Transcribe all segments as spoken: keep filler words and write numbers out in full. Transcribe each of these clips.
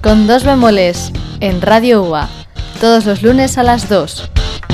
con dos bemoles en Radio U A, todos los lunes a las dos.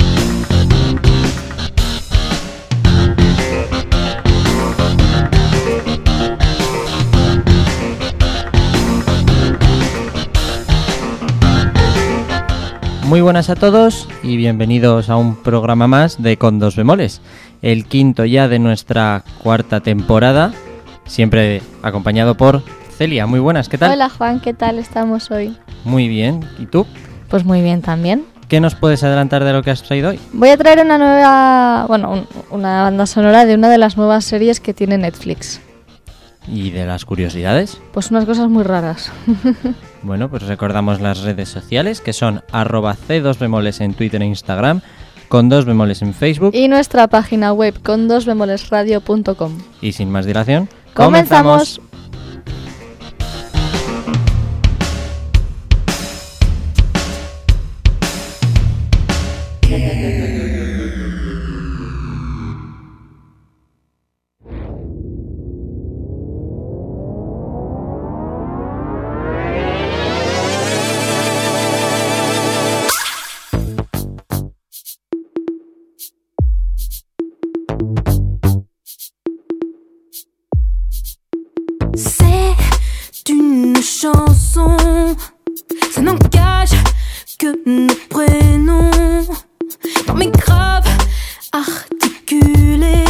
Muy buenas a todos y bienvenidos a un programa más de Con dos bemoles, el quinto ya de nuestra cuarta temporada, siempre acompañado por Celia. Muy buenas, ¿qué tal? Hola Juan, ¿qué tal estamos hoy? Muy bien, ¿y tú? Pues muy bien también. ¿Qué nos puedes adelantar de lo que has traído hoy? Voy a traer una nueva, bueno, un, una banda sonora de una de las nuevas series que tiene Netflix. ¿Y de las curiosidades? Pues unas cosas muy raras. Bueno, pues recordamos las redes sociales, que son arroba c dos bemoles en Twitter e Instagram, con dos bemoles en Facebook. Y nuestra página web con dos bemoles radio punto com. Y sin más dilación, ¡comenzamos! ¡comenzamos! C'est une chanson, ça n'engage que nos prénoms, dans mes graves articulés.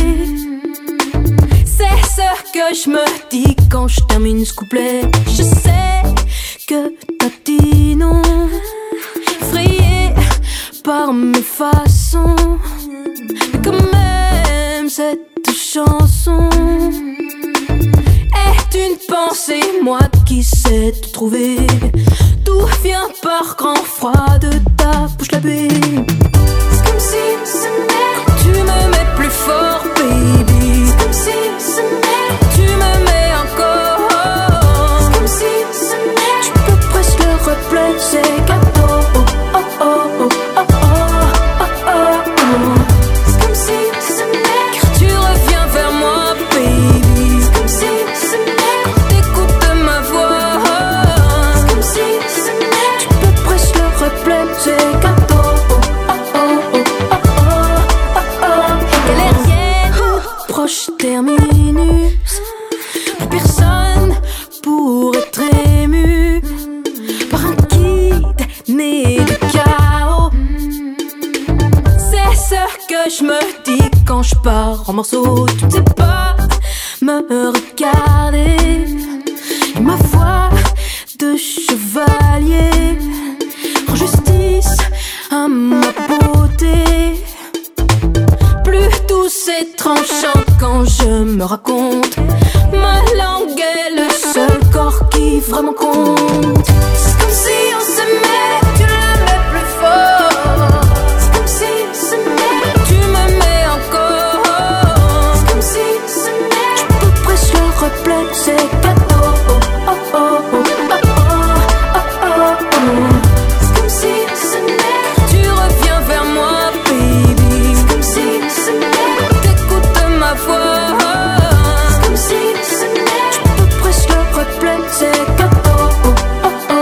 C'est ce que je me dis quand je termine ce couplet. Je sais que t'as dit non, effrayé par mes façons, mais quand même cette chanson est une pensée, moi qui sais te trouver. Tout vient par grand froid de ta bouche la baie. C'est comme si quand tu me mets plus fort, baby. C'est comme si quand tu me mets encore. C'est comme si tu peux presque le replay, c'est gâteau. Oh oh oh oh oh oh oh oh. C'est comme si car tu reviens vers moi, baby. C'est comme si quand t'écoutes ma voix. C'est comme si tu peux presque le replay, c'est gâteau. Oh oh oh oh oh oh oh. Galérienne, proche terminus. Plus personne pour être ému par un kid né de chaos. C'est ce que je me dis quand je pars en morceaux. Tu ne sais pas me regarder. Et ma voix de chevalier rend justice à ma beauté. Plus douce et tranchante quand je me raconte. Ma langue est le seul corps qui vraiment compte. C'est comme si on s'aimait, tu la mets plus fort. C'est comme si tu me mets encore. C'est comme si tu peux presque le replay, c'est gâteau. Oh oh oh oh oh oh oh oh. C'est comme si tu reviens vers moi, baby. C'est comme si t'écoutes ma voix. C'est comme si tu peux presque le replay, c'est gâteau. Oh oh oh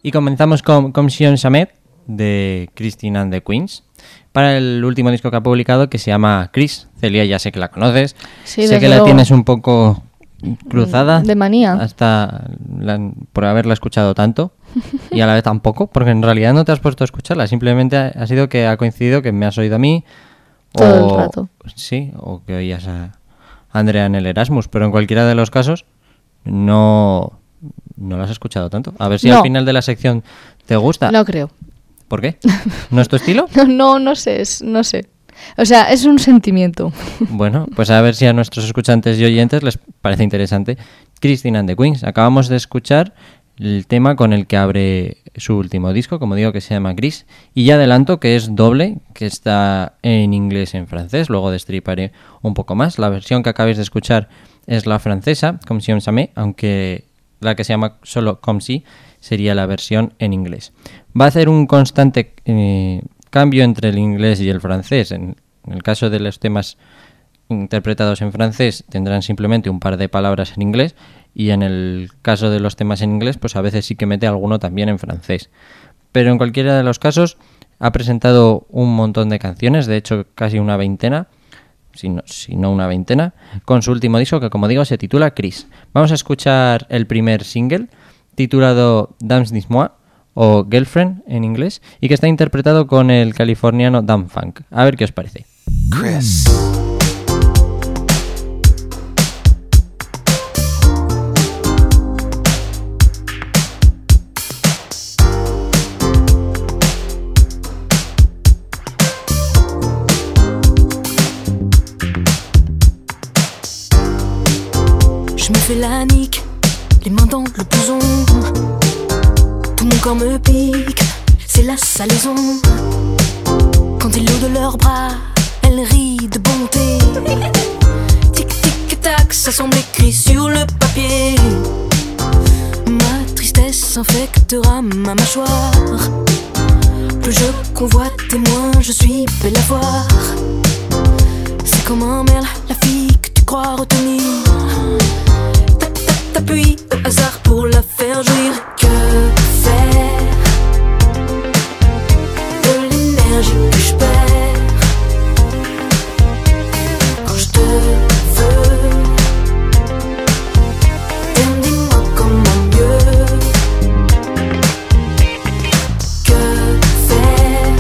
Y comenzamos con Comme si on jamais de Christine and the Queens para el último disco que ha publicado, que se llama Chris. Celia, ya sé que la conoces, Sí, sé desde que la luego. tienes un poco cruzada De manía. hasta la- por haberla escuchado tanto y a la vez tampoco, porque en realidad no te has puesto a escucharla, simplemente ha, ha sido que ha coincidido que me has oído a mí Todo o, el rato. sí, o que oías a Andrea en el Erasmus, pero en cualquiera de los casos no, no la has escuchado tanto. A ver si No. al final de la sección te gusta. No creo. ¿Por qué? ¿No es tu estilo? No, no, no sé, es- no sé. O sea, es un sentimiento. Bueno, pues a ver si a nuestros escuchantes y oyentes les parece interesante. Christine and the Queens. Acabamos de escuchar el tema con el que abre su último disco, como digo, que se llama Gris. Y ya adelanto que es doble, que está en inglés y en francés. Luego destriparé un poco más. La versión que acabáis de escuchar es la francesa, Comme si on jamais, aunque la que se llama solo Comme si sería la versión en inglés. Va a hacer un constante eh, cambio entre el inglés y el francés. En, en el caso de los temas interpretados en francés tendrán simplemente un par de palabras en inglés, y en el caso de los temas en inglés pues a veces sí que mete alguno también en francés. Pero en cualquiera de los casos ha presentado un montón de canciones, de hecho casi una veintena, si no, si no una veintena, con su último disco que, como digo, se titula Chris. Vamos a escuchar el primer single titulado Dance This Moi, o Girlfriend en inglés, y que está interpretado con el californiano Dan Funk. A ver qué os parece. Chris. Je me fais la nique, les mains dans le blouson. Tout mon corps me pique, c'est la salaison. Quand ils l'eau de leurs bras, elle rit de bonté. Tic tic tac, ça semble écrit sur le papier. Ma tristesse infectera ma mâchoire. Plus je convoite et moins je suis belle à voir. C'est comme un merle, la fille que tu crois retenir. T'appuies au hasard pour la faire jouir. Que faire de l'énergie que je perds quand je te veux? T'aimes, dis-moi comment mieux. Que faire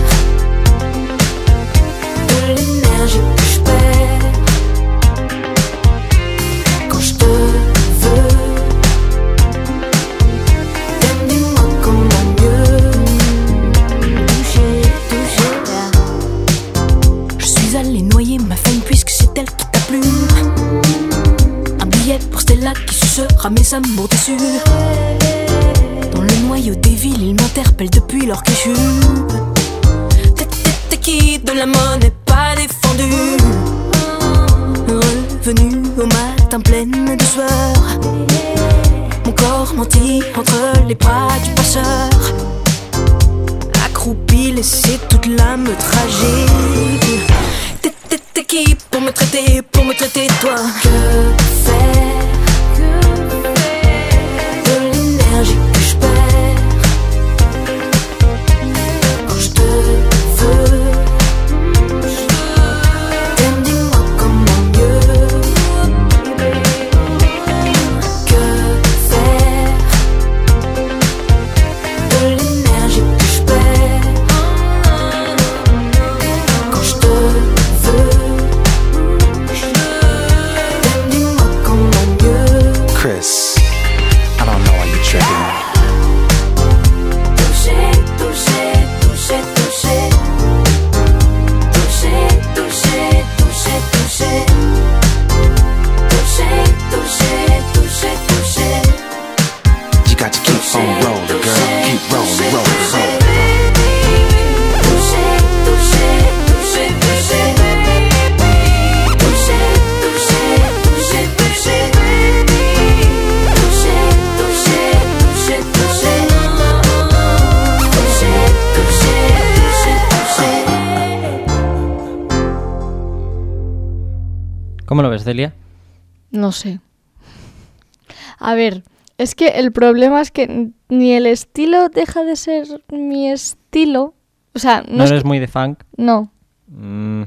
de l'énergie que je perds quand je te veux? Qui sucera mes amours déçus. Dans le noyau des villes, ils m'interpellent depuis leur quichue. T'es, t'es, t'es qui de la monnaie pas défendue? Revenu au matin pleine de sueur, mon corps menti entre les bras du passeur. Accroupi, laissé toute l'âme tragique. T'es, t'es, t'es qui pour me traiter, pour me traiter toi? Que faire de l'énergie que je perds quand je te veux? T'aimes, dis-moi comment mieux. Que faire de l'énergie que je perds quand je te veux? T'aimes, dis-moi comment mieux. Chris, I don't know why you're tripping. Touché, touché, touché, touché. Touché, touché, touché, touché. Touché, touché, touché, touché. You got to keep on rolling, girl. Keep rolling, rolling, rolling. Touché, touché, touché, touché. Touché, touché, touché, touché. Touché, touché, touché, touché. Touché, touché, touché, touché. ¿Cómo lo ves, Celia? No sé. A ver, Es que el problema es que ni el estilo deja de ser mi estilo. O sea, no, ¿No es eres que- muy de funk? No, Mm,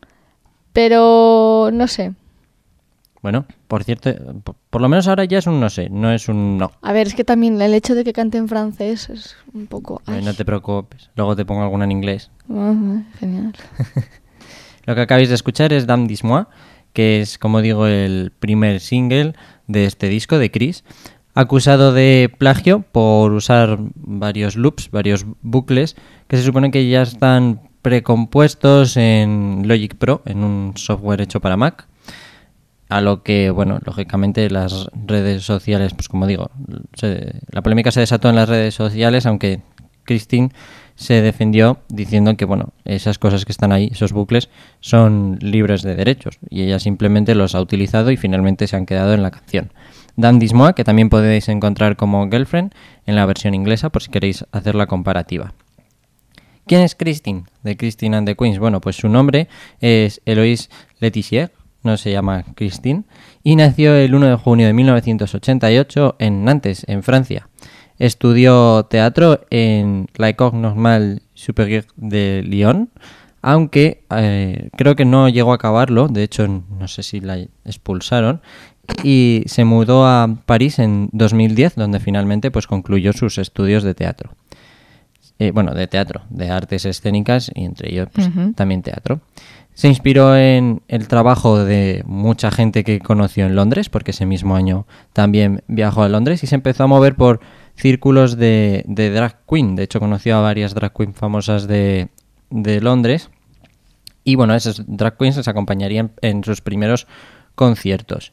pero no sé. bueno, por cierto, por, por lo menos ahora ya es un no sé, no es un no. A ver, es que también el hecho de que cante en francés es un poco... Ay, ay. no te preocupes, luego te pongo alguna en inglés. Ah, genial. Lo que acabáis de escuchar es Dame dis-moi, que es, como digo, el primer single de este disco de Chris, acusado de plagio por usar varios loops, varios bucles, que se supone que ya están precompuestos en Logic Pro, en un software hecho para Mac. A lo que, bueno, lógicamente las redes sociales, pues como digo, se- la polémica se desató en las redes sociales, aunque Christine se defendió diciendo que, bueno, esas cosas que están ahí, esos bucles, son libres de derechos y ella simplemente los ha utilizado y finalmente se han quedado en la canción. Dame dis-moi, que también podéis encontrar como Girlfriend en la versión inglesa por si queréis hacer la comparativa. ¿Quién es Christine? De Christine and the Queens. Bueno, pues su nombre es Eloise Letizier, no se llama Christine, y nació el uno de junio de mil novecientos ochenta y ocho en Nantes, en Francia. Estudió teatro en la École Normale Supérieure de Lyon, aunque eh, creo que no llegó a acabarlo, de hecho no sé si la expulsaron, y se mudó a París en dos mil diez, donde finalmente pues concluyó sus estudios de teatro. Eh, bueno, de teatro, de artes escénicas y entre ellos pues, Ujú. también teatro. Se inspiró en el trabajo de mucha gente que conoció en Londres, porque ese mismo año también viajó a Londres y se empezó a mover por círculos de, de drag queen. De hecho, conoció a varias drag queen famosas de, de Londres. Y bueno, esas drag queens les acompañarían en sus primeros conciertos.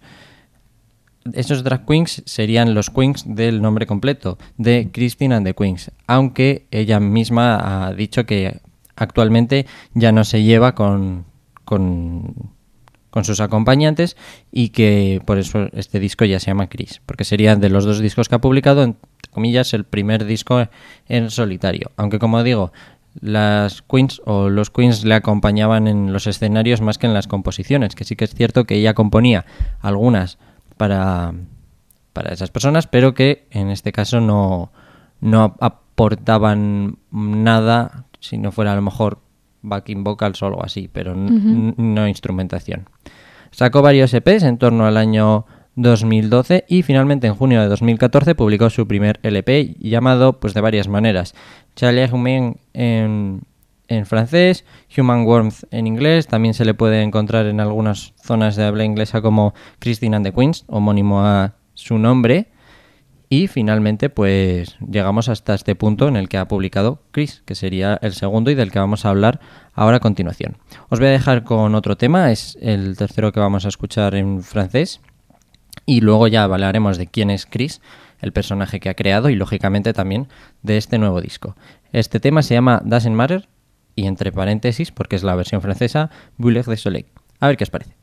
Esos drag queens serían los queens del nombre completo, de Christine and the Queens, aunque ella misma ha dicho que actualmente ya no se lleva con, con, con sus acompañantes y que por eso este disco ya se llama Chris, porque sería de los dos discos que ha publicado, entre comillas, el primer disco en solitario. Aunque como digo, las queens o los queens le acompañaban en los escenarios más que en las composiciones, que sí que es cierto que ella componía algunas para, para esas personas, pero que en este caso no, no aportaban nada si no fuera a lo mejor backing vocals o algo así, pero n- Ujú. no instrumentación. Sacó varios E Pes en torno al año dos mil doce y finalmente en junio de dos mil catorce publicó su primer L P llamado pues de varias maneras: Chaleur Humain en, en francés, Human Warmth en inglés. También se le puede encontrar en algunas zonas de habla inglesa como Christine and the Queens, homónimo a su nombre. Y finalmente pues llegamos hasta este punto en el que ha publicado Chris, que sería el segundo y del que vamos a hablar ahora a continuación. Os voy a dejar con otro tema, es el tercero que vamos a escuchar en francés. Y luego ya hablaremos de quién es Chris, el personaje que ha creado, y lógicamente también de este nuevo disco. Este tema se llama Doesn't Matter, y entre paréntesis, porque es la versión francesa, Boulet de Soleil. A ver qué os parece.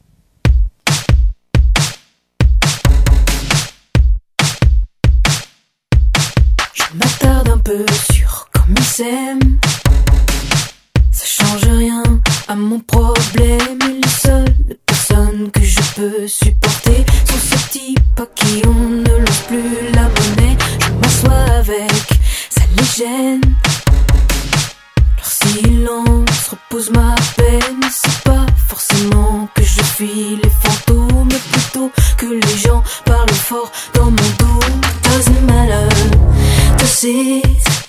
Je m'attarde un peu sur comme ils s'aiment. Ça change rien à mon problème. Et les seules personnes que je peux supporter sont ces types à qui on ne lance plus la monnaie. Je m'assois avec, ça les gêne. Leur silence repose ma peine. C'est pas forcément que je fuis les fantômes, mais plutôt que les gens parlent fort dans mon dos. Doesn't matter, does it?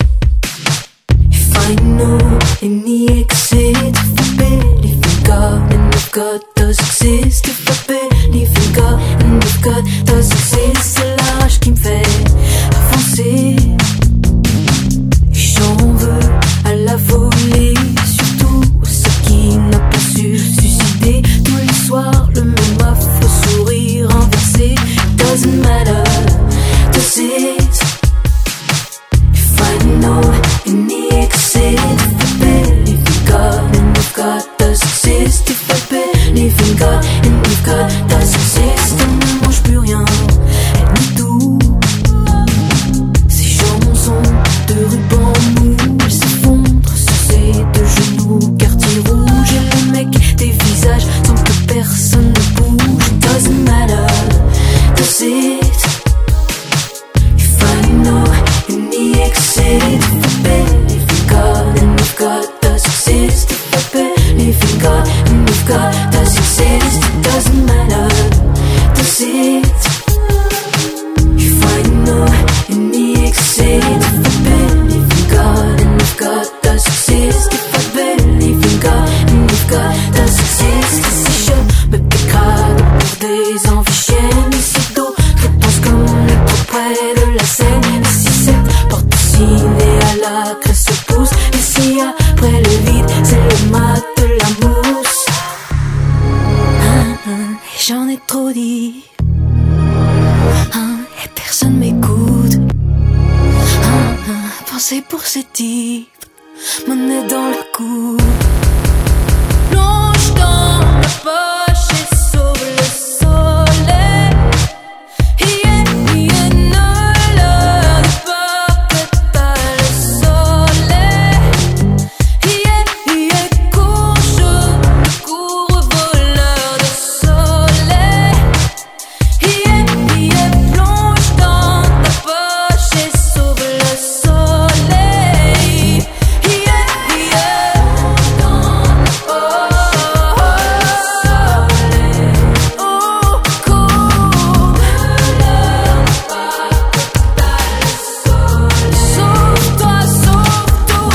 If I know any exit, if I believe in God and if God does exist, if I believe in God and if God does exist, c'est la rage qui me fait avancer. Et j'en veux à la volée, surtout ceux qui n'a pas su suicider. Tous les soirs le même affreux sourire inversé. Doesn't matter, does it? If I know any exit, if I believe in God and if God does exist, if I believe in God and if God does exist, on ne mange plus rien, ni tout. Si j'en exist if I believe in God, and if God does exist, if I believe in God, and if God does exist, it doesn't matter, does it? If I know in me exist, if I believe in God, and if God does exist, if I believe in God, and if God does exist, si je me dégrade pour des envies, et si d'autres pensent comme le trop près de la scène, et si cette porte dessinée à la crème se pousse, et si après le vide c'est le mat de la mousse, ah, ah, et j'en ai trop dit, ah, et personne m'écoute, ah, ah, pensez pour ces types, monnaie dans le cou, plonge dans la poche et sauve le soleil. Yeah, yeah, ne leur dis pas que t'as le soleil. Yeah, yeah, cours chaud, cours voleur de soleil. Yeah, yeah, plonge dans ta poche et sauve le soleil. Yeah, yeah, dans ta poche, oh, cours, ne leur dis pas que t'as le soleil. Sauve-toi, sauve-toi,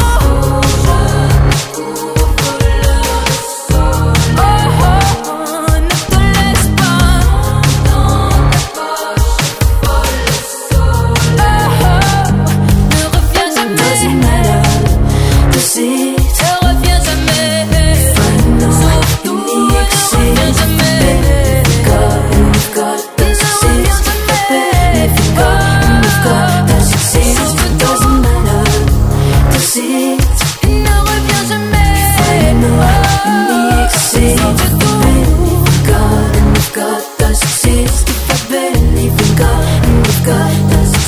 je cours voleur de soleil. Oh, oh, ne te laisse pas dans ta poche, vole le soleil. Oh, oh, ne reviens jamais. Doesn't matter, does it? Ne reviens jamais. Sauve-toi, ne reviens jamais. God, and if God does exist, if I believe in God, and if God does exist, it doesn't matter, does it? Ne reviens jamais. I know in me exist, if I believe in God, and if God does exist, if I believe in God, and if God does exist.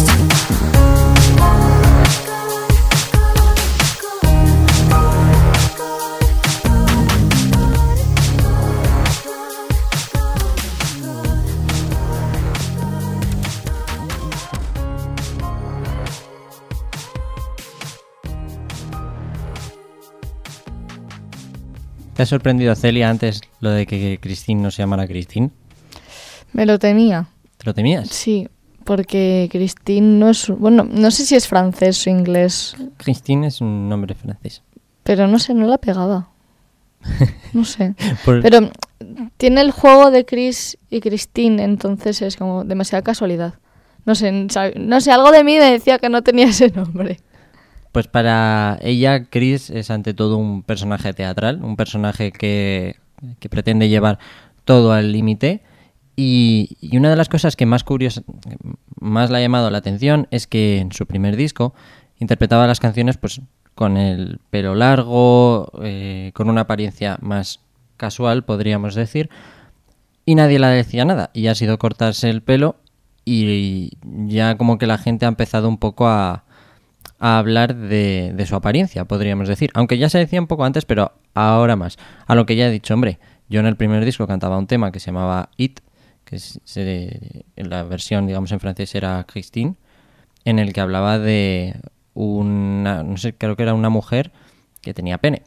¿Te ha sorprendido, Celia, antes lo de que Christine no se llamara Christine? Me lo temía. ¿Te lo temías? Sí, porque Christine no es... Bueno, no sé si es francés o inglés, Christine es un nombre francés. pero no sé, no la pegaba. No sé. Por- Pero tiene el juego de Chris y Christine, entonces es como demasiada casualidad. No sé, sab- no sé, algo de mí me decía que no tenía ese nombre. Pues para ella, Chris es ante todo un personaje teatral, un personaje que, que pretende llevar todo al límite. Y, y una de las cosas que más curiosa, más le ha llamado la atención es que en su primer disco interpretaba las canciones pues con el pelo largo, eh, con una apariencia más casual, podríamos decir, y nadie le decía nada. Y ha sido cortarse el pelo y ya como que la gente ha empezado un poco a, a hablar de, de su apariencia, podríamos decir. Aunque ya se decía un poco antes, pero ahora más. A lo que ya he dicho, hombre, yo en el primer disco cantaba un tema que se llamaba It, que es, se, en la versión, digamos, en francés era Christine, en el que hablaba de una, no sé, creo que era una mujer que tenía pene.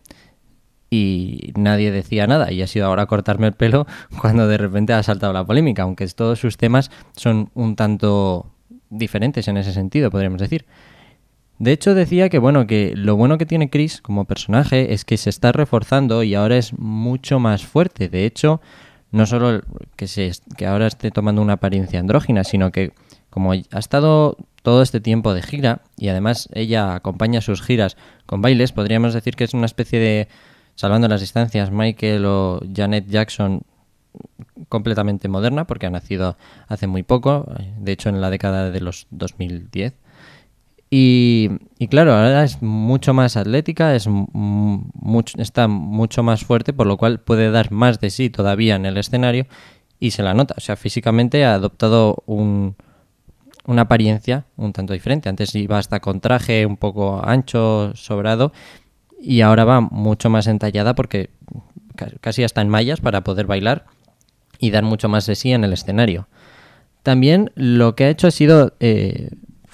Y nadie decía nada, y ha sido ahora cortarme el pelo cuando de repente ha saltado la polémica, aunque todos sus temas son un tanto diferentes en ese sentido, podríamos decir. De hecho, decía que bueno, que lo bueno que tiene Chris como personaje es que se está reforzando y ahora es mucho más fuerte. De hecho, no solo que, se, que ahora esté tomando una apariencia andrógina, sino que como ha estado todo este tiempo de gira, y además ella acompaña sus giras con bailes, podríamos decir que es una especie de, salvando las distancias, Michael o Janet Jackson completamente moderna, porque ha nacido hace muy poco, de hecho en la década de los dos mil diez. Y, y claro, ahora es mucho más atlética, es mucho, está mucho más fuerte, por lo cual puede dar más de sí todavía en el escenario y se la nota. O sea, físicamente ha adoptado un, una apariencia un tanto diferente. Antes iba hasta con traje un poco ancho, sobrado, y ahora va mucho más entallada porque casi hasta en mallas para poder bailar y dar mucho más de sí en el escenario. También lo que ha hecho ha sido... Eh,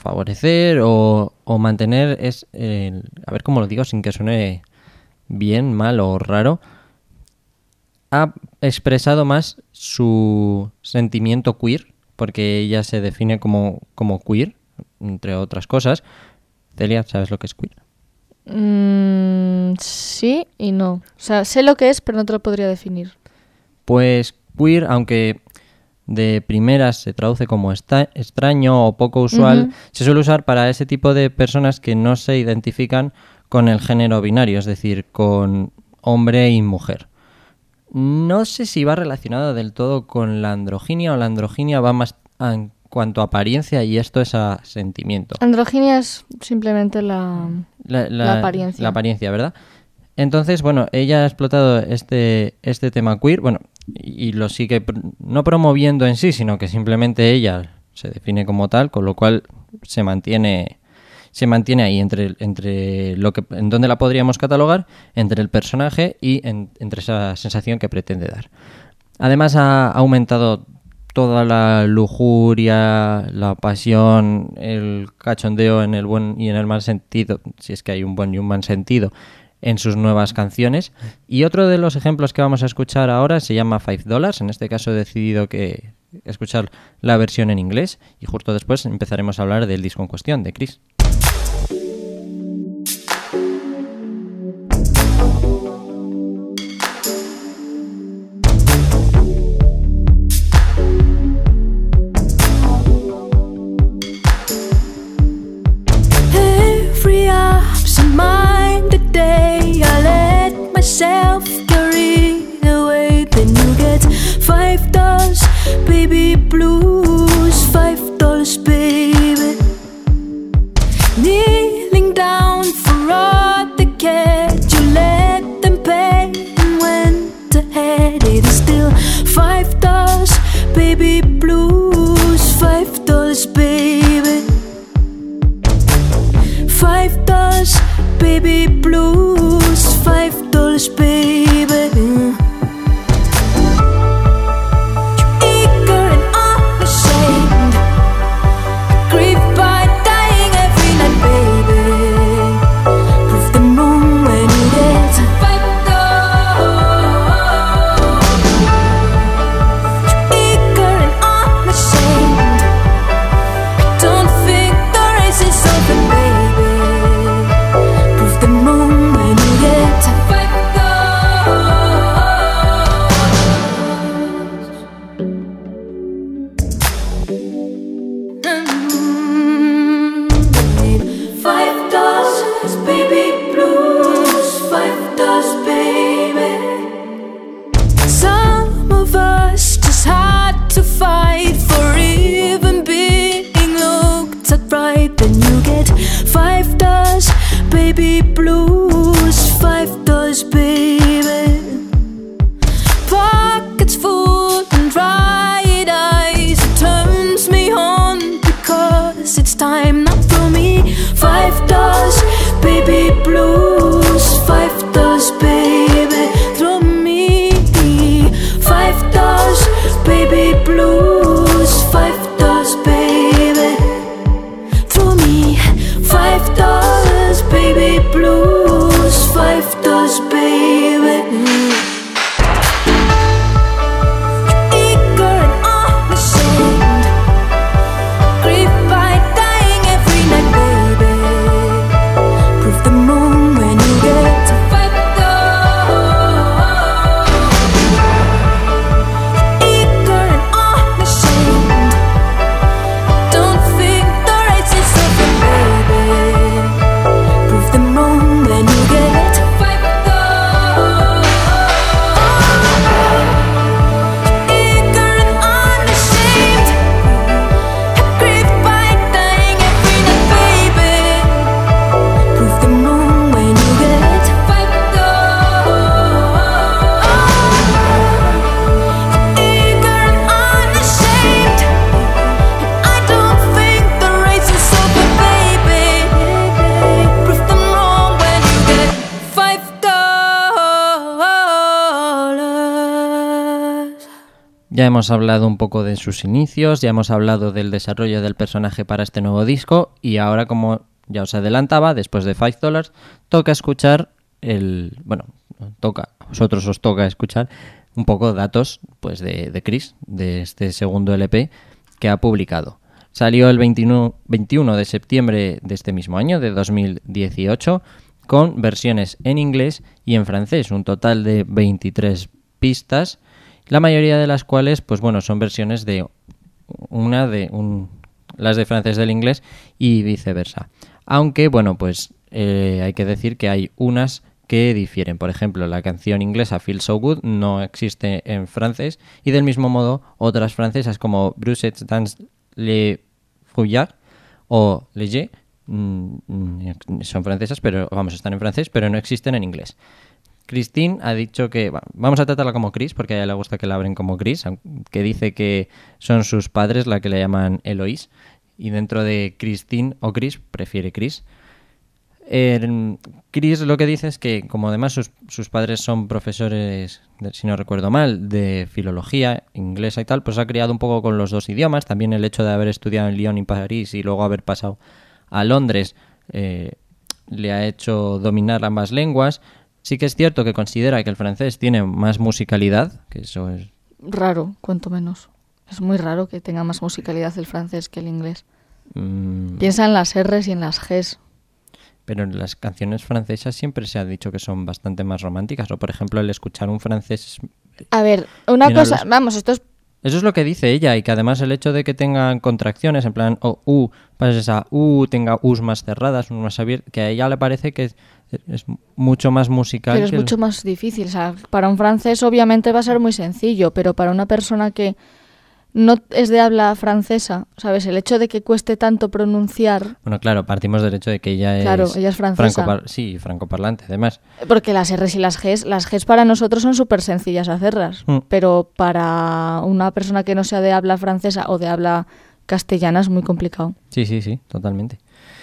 favorecer o, o mantener es, el, a ver cómo lo digo sin que suene bien, mal o raro, ha expresado más su sentimiento queer, porque ella se define como, como queer, entre otras cosas. Celia, ¿sabes lo que es queer? Mm, sí y no. O sea, sé lo que es, pero no te lo podría definir. Pues queer, aunque de primeras se traduce como esta- extraño o poco usual, Ujú. se suele usar para ese tipo de personas que no se identifican con el género binario, es decir, con hombre y mujer. No sé si va relacionado del todo con la androginia o la androginia va más a- en cuanto a apariencia y esto es a sentimiento. Androginia es simplemente la... La, La apariencia. La apariencia, ¿verdad? Entonces, bueno, ella ha explotado este, este tema queer, bueno, y, y lo sigue pr- no promoviendo en sí, sino que simplemente ella se define como tal, con lo cual se mantiene se mantiene ahí entre, entre lo que en donde la podríamos catalogar, entre el personaje y en- entre esa sensación que pretende dar. Además ha aumentado toda la lujuria, la pasión, el cachondeo en el buen y en el mal sentido, si es que hay un buen y un mal sentido, en sus nuevas canciones. Y otro de los ejemplos que vamos a escuchar ahora se llama Five Dollars. En este caso he decidido que escuchar la versión en inglés y justo después empezaremos a hablar del disco en cuestión, de Chris. Every absent-minded day, I let myself carry away. Then you get five dollars, baby blues, five dollars, baby. Kneeling down for all the cash, you let them pay and went ahead. It is still five dollars, baby blues, five dollars, baby. Five dollars, baby blues, five dollars, baby. Eager and unashamed, grief by dying every night, baby. Prove them wrong when you get five dollars. Eager and unashamed, don't think the race is over, baby. Prove them wrong when you get five dollars. Five dollars, baby blues, five dollars, baby. Some of us just had to fight for even being looked at right. Then you get five dollars, baby blues, five dollars, baby. Pockets full and dry eyes, it turns me on because it's time now for me. Five dollars, baby blues, five dollars, baby. Throw me five dollars, baby blues, five dollars, baby. Throw me five dollars, baby blues, five dollars, baby. Eager and unashamed, grief by dying every night, baby. Prove them wrong when you get five dollars. Eager and unashamed, don't think the race is over, baby. Prove them wrong when you get five dollars. Ya hemos hablado un poco de sus inicios, ya hemos hablado del desarrollo del personaje para este nuevo disco y ahora, como ya os adelantaba, después de Five Dollars, toca escuchar el... Bueno, toca, a vosotros os toca escuchar un poco datos pues de, de Chris, de este segundo L P que ha publicado. Salió el veintiuno de septiembre de este mismo año, de dos mil dieciocho, con versiones en inglés y en francés, un total de veintitrés pistas, la mayoría de las cuales, pues bueno, son versiones de una de un, las de francés del inglés y viceversa. Aunque, bueno, pues eh, hay que decir que hay unas que difieren. Por ejemplo, la canción inglesa Feel So Good no existe en francés y del mismo modo otras francesas como Brussels dans le Fouillard o Léger mmm, son francesas, pero vamos, están en francés, pero no existen en inglés. Christine ha dicho que, bueno, vamos a tratarla como Chris, porque a ella le gusta que la abren como Chris, que dice que son sus padres la que le llaman Eloise, y dentro de Christine o Chris prefiere Chris. Eh, Chris lo que dice es que, como además sus, sus padres son profesores, de, si no recuerdo mal, de filología inglesa y tal, pues ha criado un poco con los dos idiomas. También el hecho de haber estudiado en Lyon y París y luego haber pasado a Londres eh, le ha hecho dominar ambas lenguas. Sí que es cierto que considera que el francés tiene más musicalidad, que eso es... Raro, cuanto menos. Es muy raro que tenga más musicalidad el francés que el inglés. Mm. Piensa en las R's y en las G's. Pero en las canciones francesas siempre se ha dicho que son bastante más románticas. O, por ejemplo, el escuchar un francés... A ver, una cosa... Los... Vamos, esto es... Eso es lo que dice ella, y que además el hecho de que tengan contracciones, en plan, o U, pases a U, tenga U's más cerradas, U's más abiertas, que a ella le parece que es, es mucho más musical. Pero es que mucho el... más difícil. O sea, para un francés obviamente va a ser muy sencillo, pero para una persona que no es de habla francesa, ¿sabes? El hecho de que cueste tanto pronunciar... Bueno, claro, partimos del hecho de que ella es... Claro, ella es francesa. Francopar... Sí, francoparlante, además. Porque las R's y las G's, las G's para nosotros son súper sencillas hacerlas, mm. pero para una persona que no sea de habla francesa o de habla castellana es muy complicado. Sí, sí, sí, totalmente.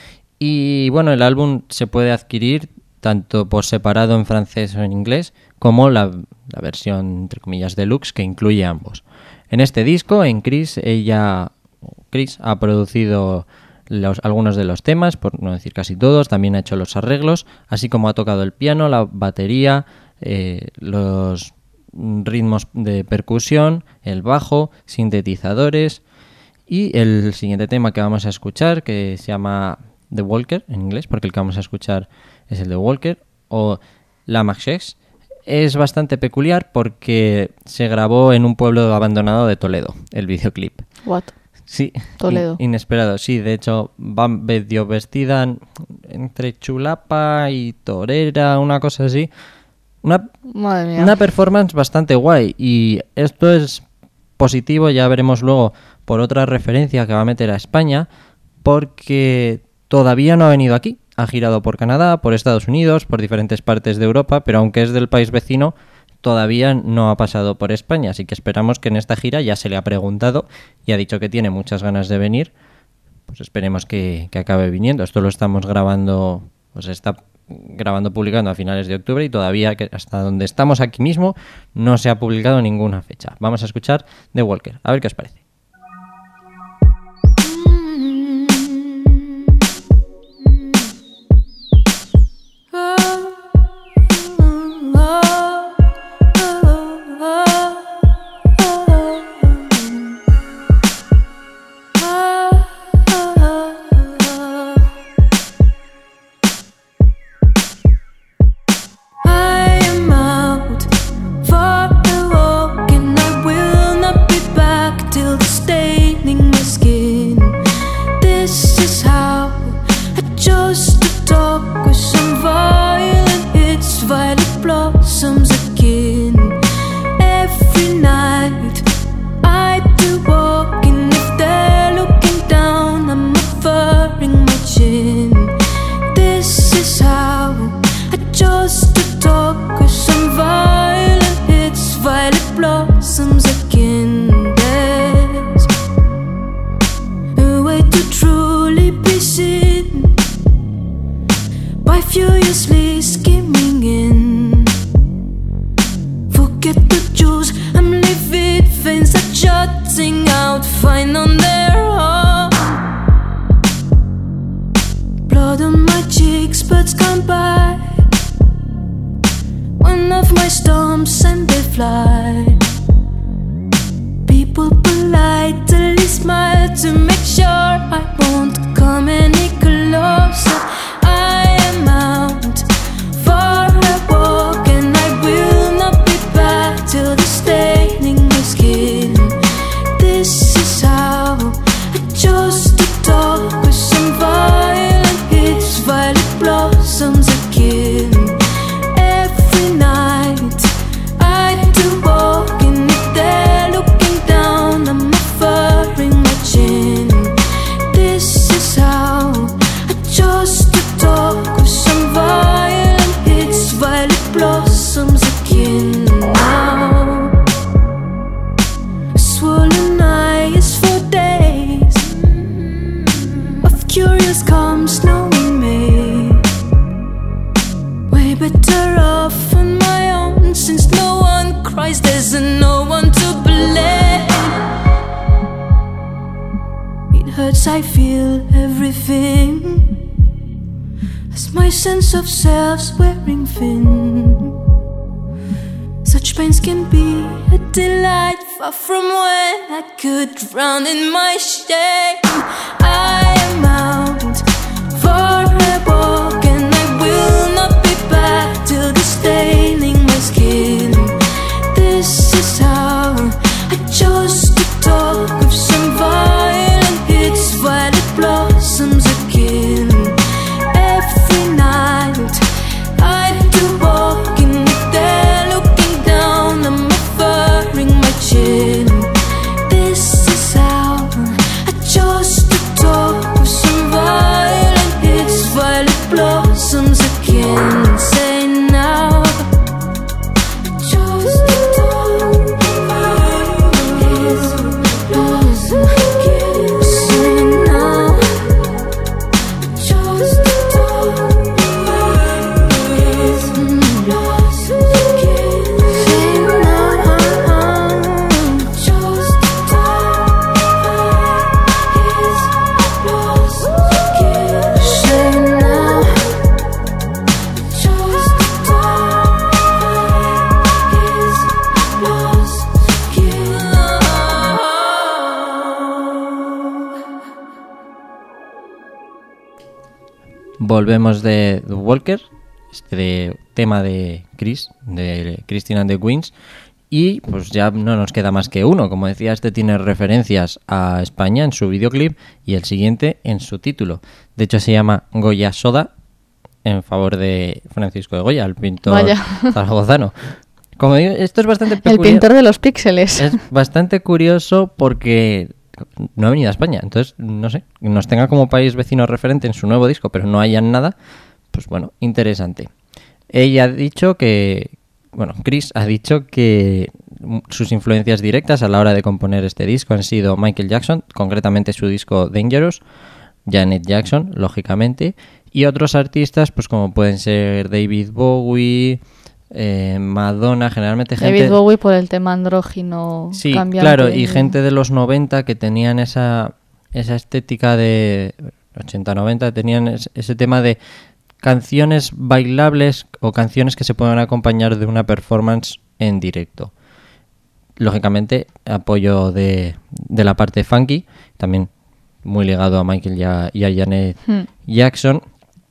Y bueno, el álbum se puede adquirir tanto por separado en francés o en inglés, como la, la versión, entre comillas, deluxe, que incluye ambos. En este disco, en Chris, ella, Chris ha producido los, algunos de los temas, por no decir casi todos, también ha hecho los arreglos, así como ha tocado el piano, la batería, eh, los ritmos de percusión, el bajo, sintetizadores, y el siguiente tema que vamos a escuchar, que se llama The Walker, en inglés, porque el que vamos a escuchar es el de Walker, o La Marchex, es bastante peculiar porque se grabó en un pueblo abandonado de Toledo, el videoclip. What? Sí, Toledo. In- inesperado, sí. De hecho, va medio vestida entre chulapa y torera, una cosa así. Una, Madre mía. Una performance bastante guay. Y esto es positivo, ya veremos luego por otra referencia que va a meter a España, porque todavía no ha venido aquí. Ha girado por Canadá, por Estados Unidos, por diferentes partes de Europa, pero aunque es del país vecino, todavía no ha pasado por España. Así que esperamos que en esta gira ya se le ha preguntado y ha dicho que tiene muchas ganas de venir. Pues esperemos que, que acabe viniendo. Esto lo estamos grabando, pues está grabando, publicando a finales de octubre y todavía, que hasta donde estamos aquí mismo, no se ha publicado ninguna fecha. Vamos a escuchar The Walker, a ver qué os parece. Furiously skimming in. Forget the jewels, I'm livid, fence that missing out, fine on their own. Blood on my cheeks, birds come by. One of my storms and they fly. People politely smile to make sure I won't come any closer. I am out for a walk and I will not be back till the staining my skin. This is how I chose to talk with some violent hits, violet blossoms again. Every night I do walk in it there, looking down, I'm offering my chin. This is how I chose to talk with some violent hits, violet blossoms again. Now swollen eyes for days of curious calms knowing me. Way better off on my own since no one cries, there's no one to blame. It hurts, I feel everything as my sense of self's wearing thin. Such pains can be a delight, far from when I could drown in my shame. I am out for a walk and I will not be back till the staining my skin. This is how I chose to talk with some violent hits, violet blossoms again. Every night I do walk in it there, looking down, I'm offering my chin. This is how I chose to talk with some violent hits, violet blossoms again. Say now, I chose to talk with violent hits, blossoms again. Say now, I chose to talk with violent hits, blossoms again. Say now, I chose to talk with violent hits, blossoms again. Say now, I chose to talk with violent hits, blossoms again. Volvemos de The Walker, este de- tema de Chris, de Christine and the Queens, y pues ya no nos queda más que uno. Como decía, este tiene referencias a España en su videoclip y el siguiente en su título. De hecho se llama Goya Soda, en favor de Francisco de Goya, el pintor Vaya. zaragozano. Como digo, esto es bastante El peculiar. pintor de los píxeles. Es bastante curioso porque no ha venido a España. Entonces, no sé, nos tenga como país vecino referente en su nuevo disco, pero no hayan nada, pues bueno, interesante. Ella ha dicho que, bueno, Chris ha dicho que sus influencias directas a la hora de componer este disco han sido Michael Jackson, concretamente su disco Dangerous, Janet Jackson, lógicamente, y otros artistas, pues como pueden ser David Bowie, eh, Madonna, generalmente gente... David Bowie por el tema andrógino Sí, cambiante. claro, y gente de los noventa que tenían esa, esa estética de ochenta noventa, tenían es- ese tema de canciones bailables o canciones que se puedan acompañar de una performance en directo. Lógicamente, apoyo de, de la parte funky, también muy ligado a Michael y a, y a Janet Hmm. Jackson.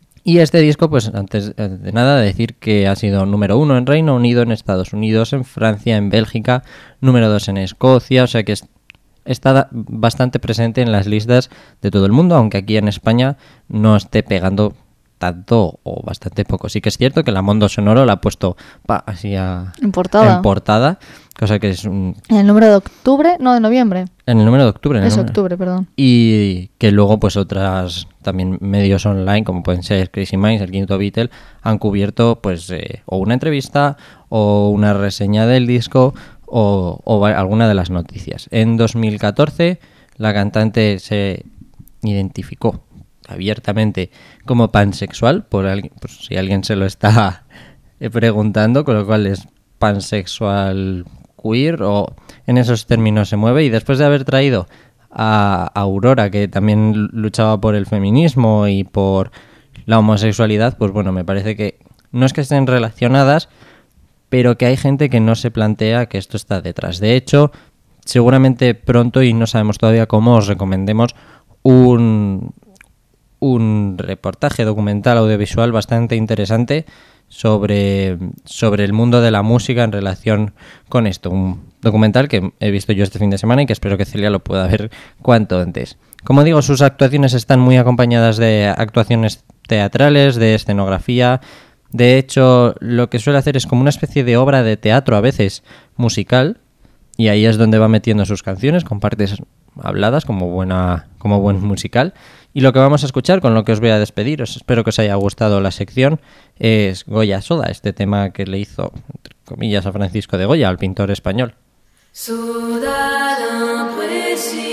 Y este disco, pues antes de nada decir que ha sido número uno en Reino Unido, en Estados Unidos, en Francia, en Bélgica, número dos en Escocia, o sea que es- está da- bastante presente en las listas de todo el mundo, aunque aquí en España no esté pegando tanto o bastante poco. Sí que es cierto que la Mondo Sonoro la ha puesto pa, así a, En portada. en portada, cosa que es un- En el número de octubre, no, de noviembre. en el número de octubre. en el Es número- octubre, perdón. Y que luego pues otras también medios online como pueden ser Crazy Minds, el Quinto Beatle, han cubierto pues eh, o una entrevista o una reseña del disco o, o va- alguna de las noticias. En dos mil catorce la cantante se identificó abiertamente como pansexual, por alguien, pues, si alguien se lo está eh, preguntando, con lo cual es pansexual queer o en esos términos se mueve, y después de haber traído a Aurora, que también luchaba por el feminismo y por la homosexualidad, pues bueno, me parece que no es que estén relacionadas, pero que hay gente que no se plantea que esto está detrás. De hecho, seguramente pronto, y no sabemos todavía cómo, os recomendemos un, un reportaje documental audiovisual bastante interesante sobre, sobre el mundo de la música en relación con esto. Un documental que he visto yo este fin de semana y que espero que Celia lo pueda ver cuanto antes. Como digo, sus actuaciones están muy acompañadas de actuaciones teatrales, de escenografía. De hecho, lo que suele hacer es como una especie de obra de teatro, a veces musical, y ahí es donde va metiendo sus canciones con partes habladas como buena como buen musical. Y lo que vamos a escuchar, con lo que os voy a despedir, os espero que os haya gustado la sección, es Goya Soda, este tema que le hizo, entre comillas, a Francisco de Goya, al pintor español. Soda d'imprécis,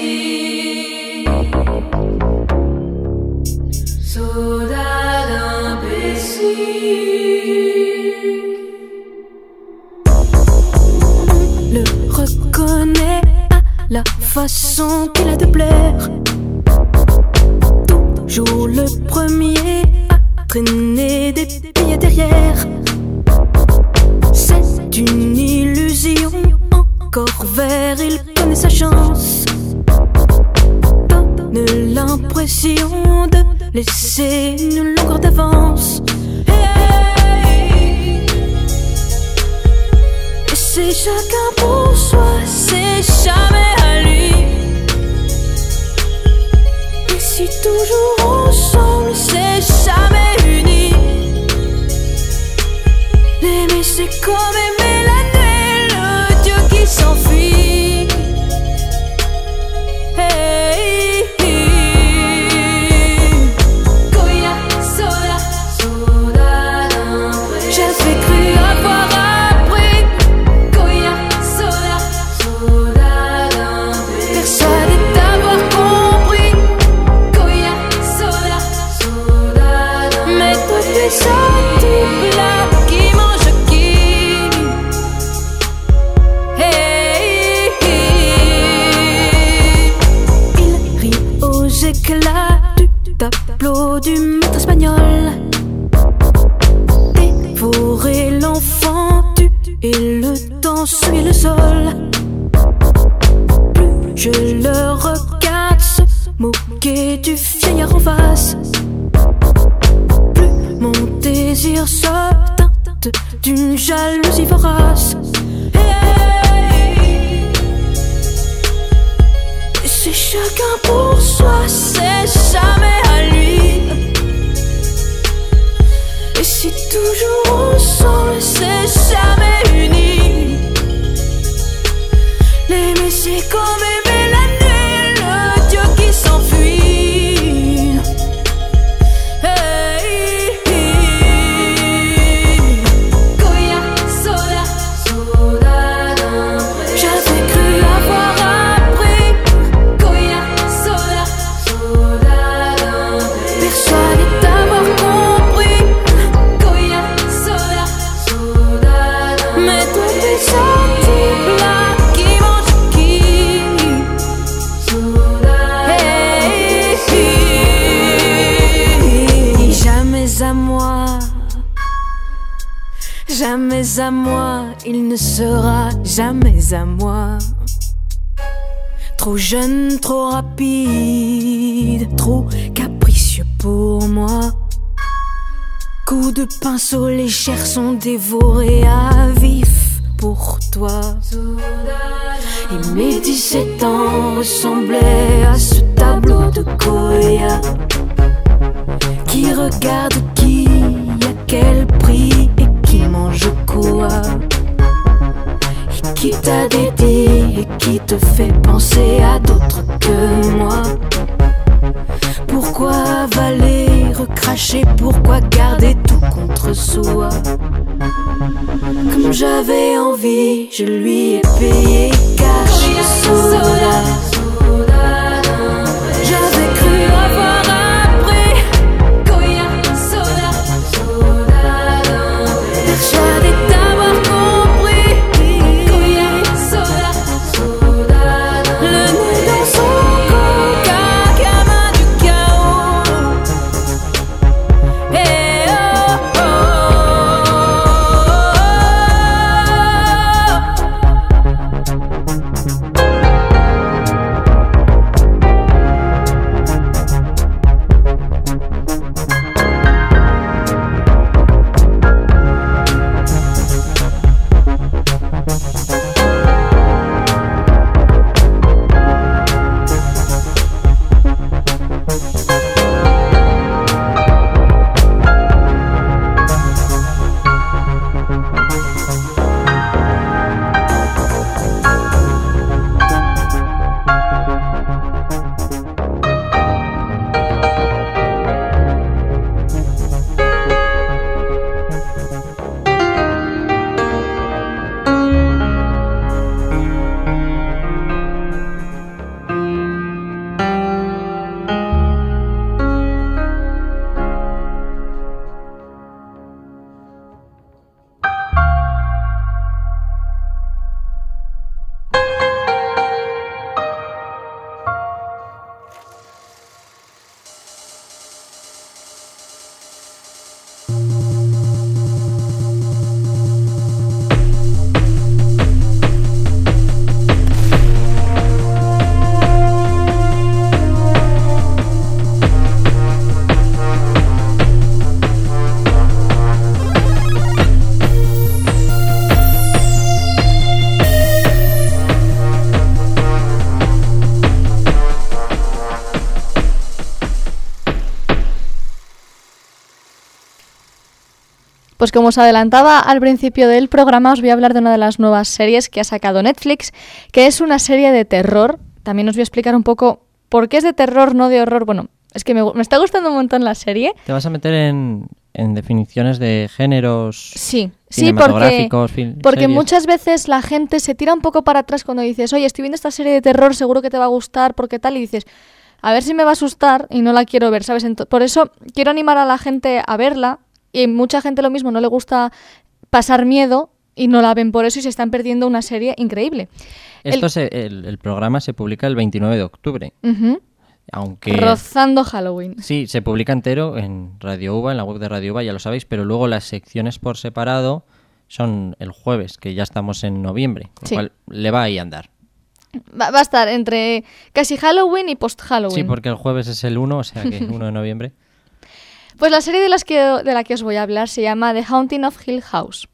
soda d'imbécile. Le reconnais à la façon qu'il a de plaire. Toujours le premier à traîner des pieds derrière. C'est une illusion. Encore vert, il connaît sa chance. Donne l'impression de laisser une longueur d'avance. Hey, et c'est chacun pour soi, c'est jamais à lui. Et si toujours ensemble, c'est jamais unis. L'aimer, c'est comme aimer la nuit, le Dieu qui s'enfuit. Hey, Goya Soda, soda d'imprécis. J'avais cru avoir appris. Goya Soda, soda d'imprécis. Persuadé d'avoir compris. Goya Soda, soda d'imprécis. Mais toi t'es ça, type là qui mange qui. Hey, il rit aux éclats du tableau du maître espagnol. Dévorer l'enfant tu et le temps suit le sol. Plus je le regarde se moquer du vieillard en face, plus mon désir se teinte d'une jalousie vorace. Hey, c'est chacun pour soi, c'est jamais à lui. Et si toujours ensemble, c'est jamais unis. L'aimer, c'est comme aimer la nuit, le Dieu qui s'enfuit. Hey, Goya Soda, soda d'imprécis. J'avais cru avoir appris. Goya Soda, soda d'imprécis. Persuadé d'avoir compris. Goya Soda, soda d'imprécis. Mais toi t'es ça, type là qui mange qui. Hey, jamais à moi, jamais à moi, il ne sera jamais à moi. Trop jeune, trop rapide, trop capricieux pour moi. Coup de pinceau, les chairs sont dévorées à vif pour toi. Et mes dix-sept ans ressemblaient à ce tableau de Goya qui regarde qui, à quel prix et qui mange quoi. Et qui t'a dédié et qui te fait penser à d'autres que moi. Pourquoi avaler, recracher, pourquoi garder tout contre soi? Comme j'avais envie, je lui ai payé cash. Soda, soda d'imprécis. J'avais cru avoir appris. Goya Soda, soda d'imprécis. Persuadé d'avoir compris. Goya Soda, soda pues como os adelantaba al principio del programa, os voy a hablar de una de las nuevas series que ha sacado Netflix, que es una serie de terror. También os voy a explicar un poco por qué es de terror, no de horror. Bueno, es que me, me está gustando un montón la serie. ¿Te vas a meter en, en definiciones de géneros Sí, sí, porque, cinematográficos, fil- porque series? muchas veces la gente se tira un poco para atrás cuando dices, oye, estoy viendo esta serie de terror, seguro que te va a gustar, porque tal, y dices, a ver si me va a asustar y no la quiero ver, ¿sabes? Ento- por eso quiero animar a la gente a verla, y mucha gente lo mismo, no le gusta pasar miedo y no la ven por eso y se están perdiendo una serie increíble. Esto El- se- el, el programa se publica el veintinueve de octubre, Ujú. aunque... Rozando Halloween. Sí, se publica entero en Radio Uva, en la web de Radio Uva, ya lo sabéis, pero luego las secciones por separado son el jueves, que ya estamos en noviembre, con lo Sí. cual le va ahí a andar. Va, va a estar entre casi Halloween y post-Halloween. Sí, porque el jueves es el uno, o sea que uno de noviembre. Pues la serie de, las que, de la que os voy a hablar se llama The Haunting of Hill House.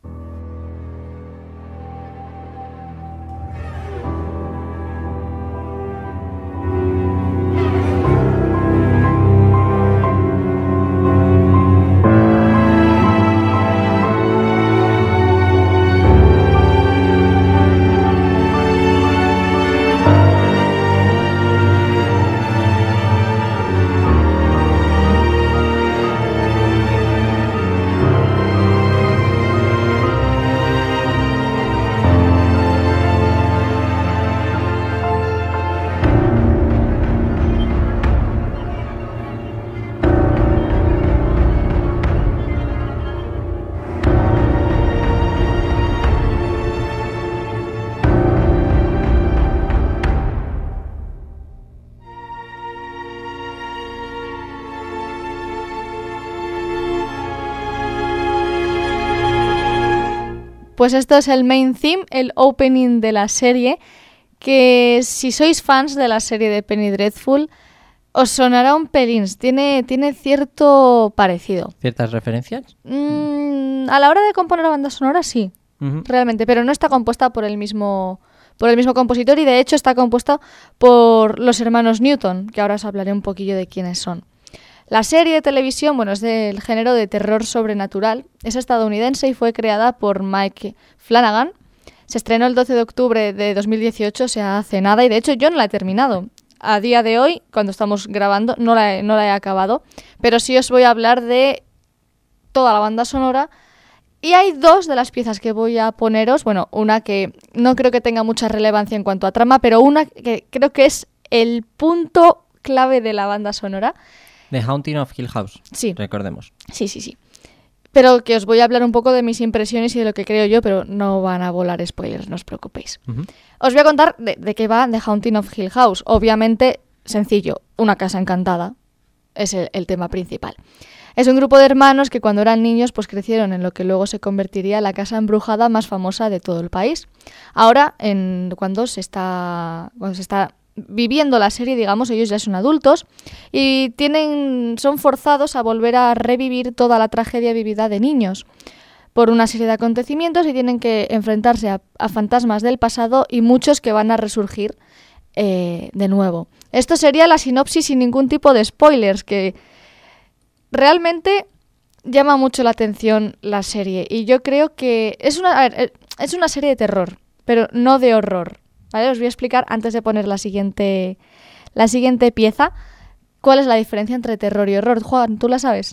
Pues esto es el main theme, el opening de la serie, que si sois fans de la serie de Penny Dreadful, os sonará un pelín, tiene, tiene cierto parecido. ¿Ciertas referencias? Mm, a la hora de componer la banda sonora, sí, Ujú. realmente, pero no está compuesta por el mismo por el mismo compositor y de hecho está compuesta por los hermanos Newton, que ahora os hablaré un poquillo de quiénes son. La serie de televisión, bueno, es del género de terror sobrenatural, es estadounidense y fue creada por Mike Flanagan. Se estrenó el doce de octubre de dos mil dieciocho, o sea, hace nada, y de hecho yo no la he terminado. A día de hoy, cuando estamos grabando, no la he, no la he acabado, pero sí os voy a hablar de toda la banda sonora. Y hay dos de las piezas que voy a poneros, bueno, una que no creo que tenga mucha relevancia en cuanto a trama, pero una que creo que es el punto clave de la banda sonora. The Haunting of Hill House, Sí. recordemos. Sí, sí, sí. Pero que os voy a hablar un poco de mis impresiones y de lo que creo yo, pero no van a volar spoilers, no os preocupéis. Ujú. Os voy a contar de, de qué va The Haunting of Hill House. Obviamente, sencillo, una casa encantada es el, el tema principal. Es un grupo de hermanos que cuando eran niños pues crecieron en lo que luego se convertiría en la casa embrujada más famosa de todo el país. Ahora, en, cuando, se está, cuando se está viviendo la serie, digamos, ellos ya son adultos y tienen, son forzados a volver a revivir toda la tragedia vivida de niños por una serie de acontecimientos y tienen que enfrentarse a, a fantasmas del pasado y muchos que van a resurgir eh, de nuevo. Esto sería la sinopsis sin ningún tipo de spoilers, que realmente llama mucho la atención la serie y yo creo que es una, a ver, es una serie de terror, pero no de horror, ¿vale? Os voy a explicar antes de poner la siguiente, la siguiente pieza cuál es la diferencia entre terror y horror. Juan, ¿tú la sabes?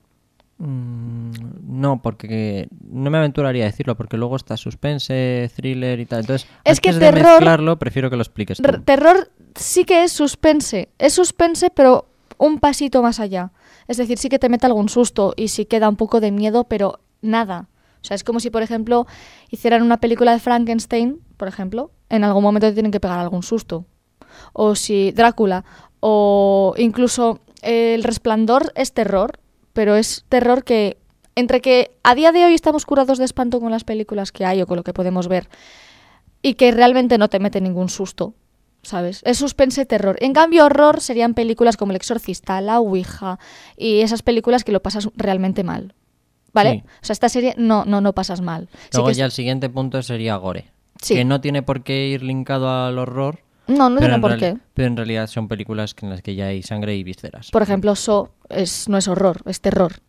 Mm, no, porque no me aventuraría a decirlo, porque luego está suspense, thriller y tal. Entonces, Es que antes de terror- mezclarlo, prefiero que lo expliques tú. R- terror sí que es suspense, es suspense pero un pasito más allá. Es decir, sí que te mete algún susto y sí que da un poco de miedo, pero nada. O sea, es como si, por ejemplo, hicieran una película de Frankenstein, por ejemplo, en algún momento te tienen que pegar algún susto. O si Drácula, o incluso eh, El Resplandor es terror, pero es terror que, entre que a día de hoy estamos curados de espanto con las películas que hay o con lo que podemos ver, y que realmente no te mete ningún susto, ¿sabes? Es suspense terror. En cambio, horror serían películas como El Exorcista, La Ouija y esas películas que lo pasas realmente mal, ¿vale? Sí. O sea, esta serie no, no, no pasas mal. Sí Luego que ya es- el siguiente punto sería gore. Sí. Que no tiene por qué ir linkado al horror. No, no pero tiene en por reali- qué. Pero en realidad son películas en las que ya hay sangre y vísceras. Por ejemplo, Saw es, no es horror, es terror.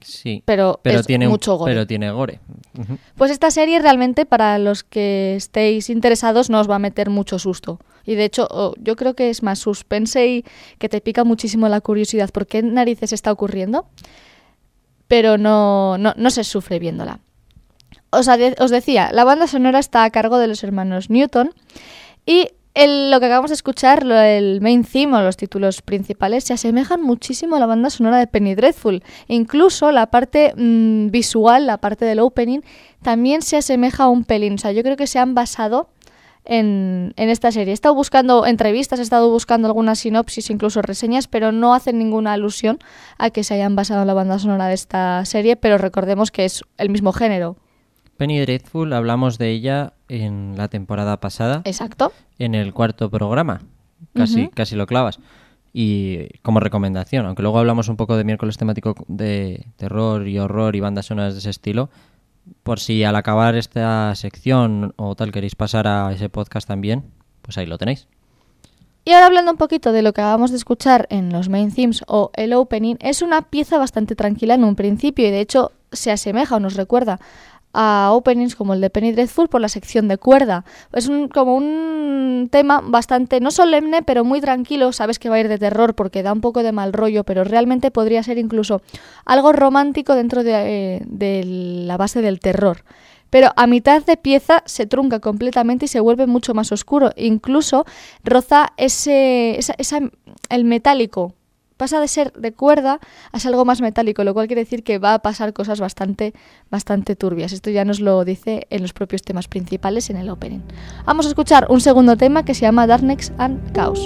Sí, pero, pero es tiene un- mucho gore. Pero tiene gore. Ujú. Pues esta serie realmente, para los que estéis interesados, no os va a meter mucho susto. Y de hecho, oh, yo creo que es más suspense y que te pica muchísimo la curiosidad por qué narices está ocurriendo, pero no, no, no se sufre viéndola. Os, ade- os decía, la banda sonora está a cargo de los hermanos Newton y el- lo que acabamos de escuchar, lo- el main theme o los títulos principales, se asemejan muchísimo a la banda sonora de Penny Dreadful. E incluso la parte mm, visual, la parte del opening, también se asemeja un pelín. O sea, yo creo que se han basado en, en esta serie. He estado buscando entrevistas, he estado buscando algunas sinopsis, incluso reseñas, pero no hacen ninguna alusión a que se hayan basado en la banda sonora de esta serie, pero recordemos que es el mismo género. Penny Dreadful, hablamos de ella en la temporada pasada, Exacto. en el cuarto programa. Casi, Ujú. casi lo clavas. Y como recomendación, aunque luego hablamos un poco de miércoles temático de terror y horror y bandas sonoras de ese estilo, por si al acabar esta sección o tal queréis pasar a ese podcast también, pues ahí lo tenéis. Y ahora hablando un poquito de lo que acabamos de escuchar en los main themes o el opening, es una pieza bastante tranquila en un principio y de hecho se asemeja o nos recuerda a openings como el de Penny Dreadful por la sección de cuerda. Es un, como un tema bastante, no solemne, pero muy tranquilo. Sabes que va a ir de terror porque da un poco de mal rollo, pero realmente podría ser incluso algo romántico dentro de, eh, de la base del terror. Pero a mitad de pieza se trunca completamente y se vuelve mucho más oscuro. Incluso roza ese, esa, esa, el metálico. Pasa de ser de cuerda a ser algo más metálico, lo cual quiere decir que va a pasar cosas bastante, bastante turbias. Esto ya nos lo dice en los propios temas principales en el opening. Vamos a escuchar un segundo tema que se llama Darkness and Chaos.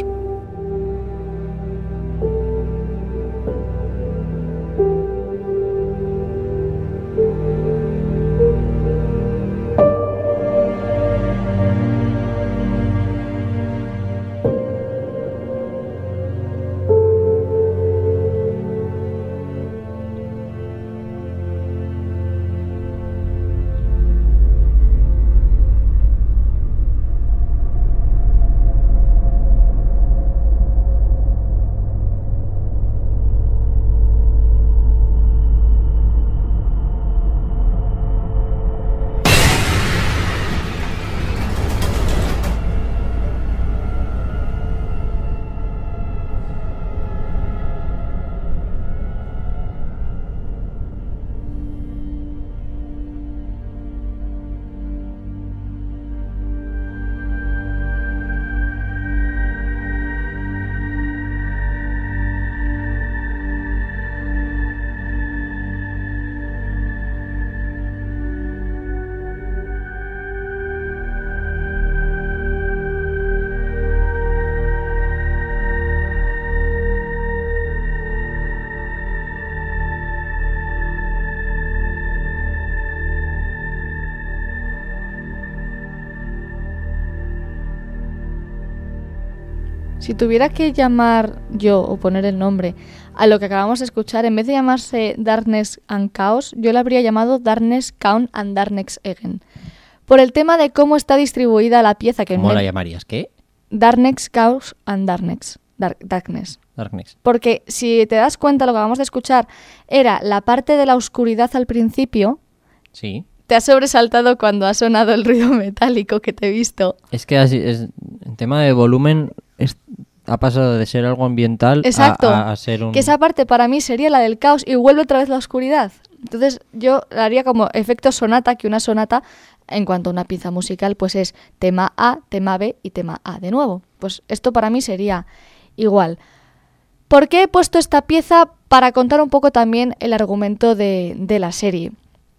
Si tuviera que llamar yo o poner el nombre a lo que acabamos de escuchar, en vez de llamarse Darkness and Chaos, yo le habría llamado Darkness, Count and Darkness Again. Por el tema de cómo está distribuida la pieza. Que ¿Cómo me... la llamarías? ¿Qué? Darkness, Chaos and Darkness. Dark, darkness. Darkness. Porque si te das cuenta, lo que acabamos de escuchar era la parte de la oscuridad al principio. Sí. Te has sobresaltado cuando ha sonado el ruido metálico que te he visto. Es que así, es, en tema de volumen es, ha pasado de ser algo ambiental a- Exacto. a, a ser un... Que esa parte para mí sería la del caos y vuelve otra vez la oscuridad. Entonces yo haría como efecto sonata, que una sonata, en cuanto a una pieza musical, pues es tema A, tema B y tema A de nuevo. Pues esto para mí sería igual. ¿Por qué he puesto esta pieza? Para contar un poco también el argumento de, de la serie.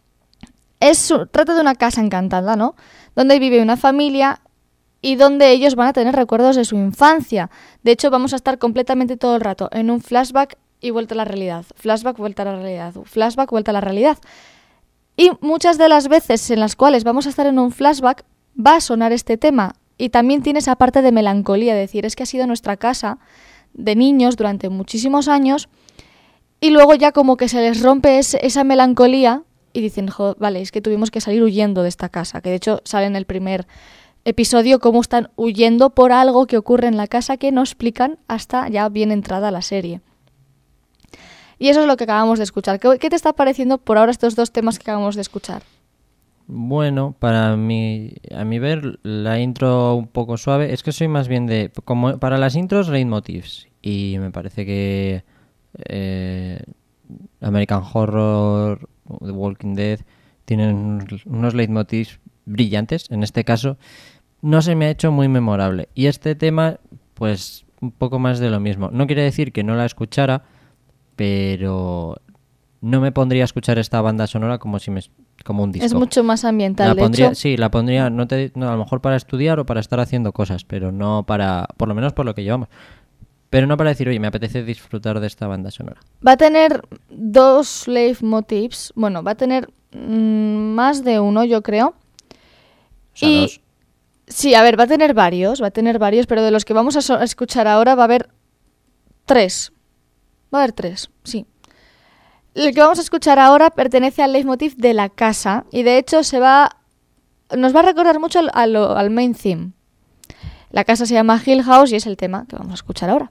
Es, trata de una casa encantada, ¿no? Donde vive una familia y donde ellos van a tener recuerdos de su infancia. De hecho, vamos a estar completamente todo el rato en un flashback y vuelta a la realidad. Flashback, vuelta a la realidad. Flashback, vuelta a la realidad. Y muchas de las veces en las cuales vamos a estar en un flashback va a sonar este tema. Y también tiene esa parte de melancolía, de decir, es que ha sido nuestra casa de niños durante muchísimos años y luego ya como que se les rompe ese, esa melancolía y dicen, jo, vale, es que tuvimos que salir huyendo de esta casa, que de hecho sale en el primer episodio cómo están huyendo por algo que ocurre en la casa que no explican hasta ya bien entrada la serie. Y eso es lo que acabamos de escuchar. ¿Qué, qué te está pareciendo por ahora estos dos temas que acabamos de escuchar? Bueno, para mí, a mi ver, la intro un poco suave. Es que soy más bien de... como para las intros, leitmotivs. Y me parece que eh, American Horror, The Walking Dead, tienen unos leitmotivs brillantes. En este caso, no se me ha hecho muy memorable. Y este tema, pues, un poco más de lo mismo. No quiere decir que no la escuchara, pero no me pondría a escuchar esta banda sonora como si me... como un disco. Es mucho más ambiental, la de pondría, hecho. Sí, la pondría, no te, no, a lo mejor para estudiar o para estar haciendo cosas, pero no para, por lo menos por lo que llevamos. Pero no para decir, oye, me apetece disfrutar de esta banda sonora. Va a tener dos leitmotivs, bueno, va a tener mmm, más de uno, yo creo. O sea, y dos. Sí, a ver, va a tener varios, va a tener varios, pero de los que vamos a, so- a escuchar ahora va a haber tres. Va a haber tres, sí. El que vamos a escuchar ahora pertenece al leitmotiv de la casa y de hecho se va, nos va a recordar mucho al, al, al main theme. La casa se llama Hill House y es el tema que vamos a escuchar ahora.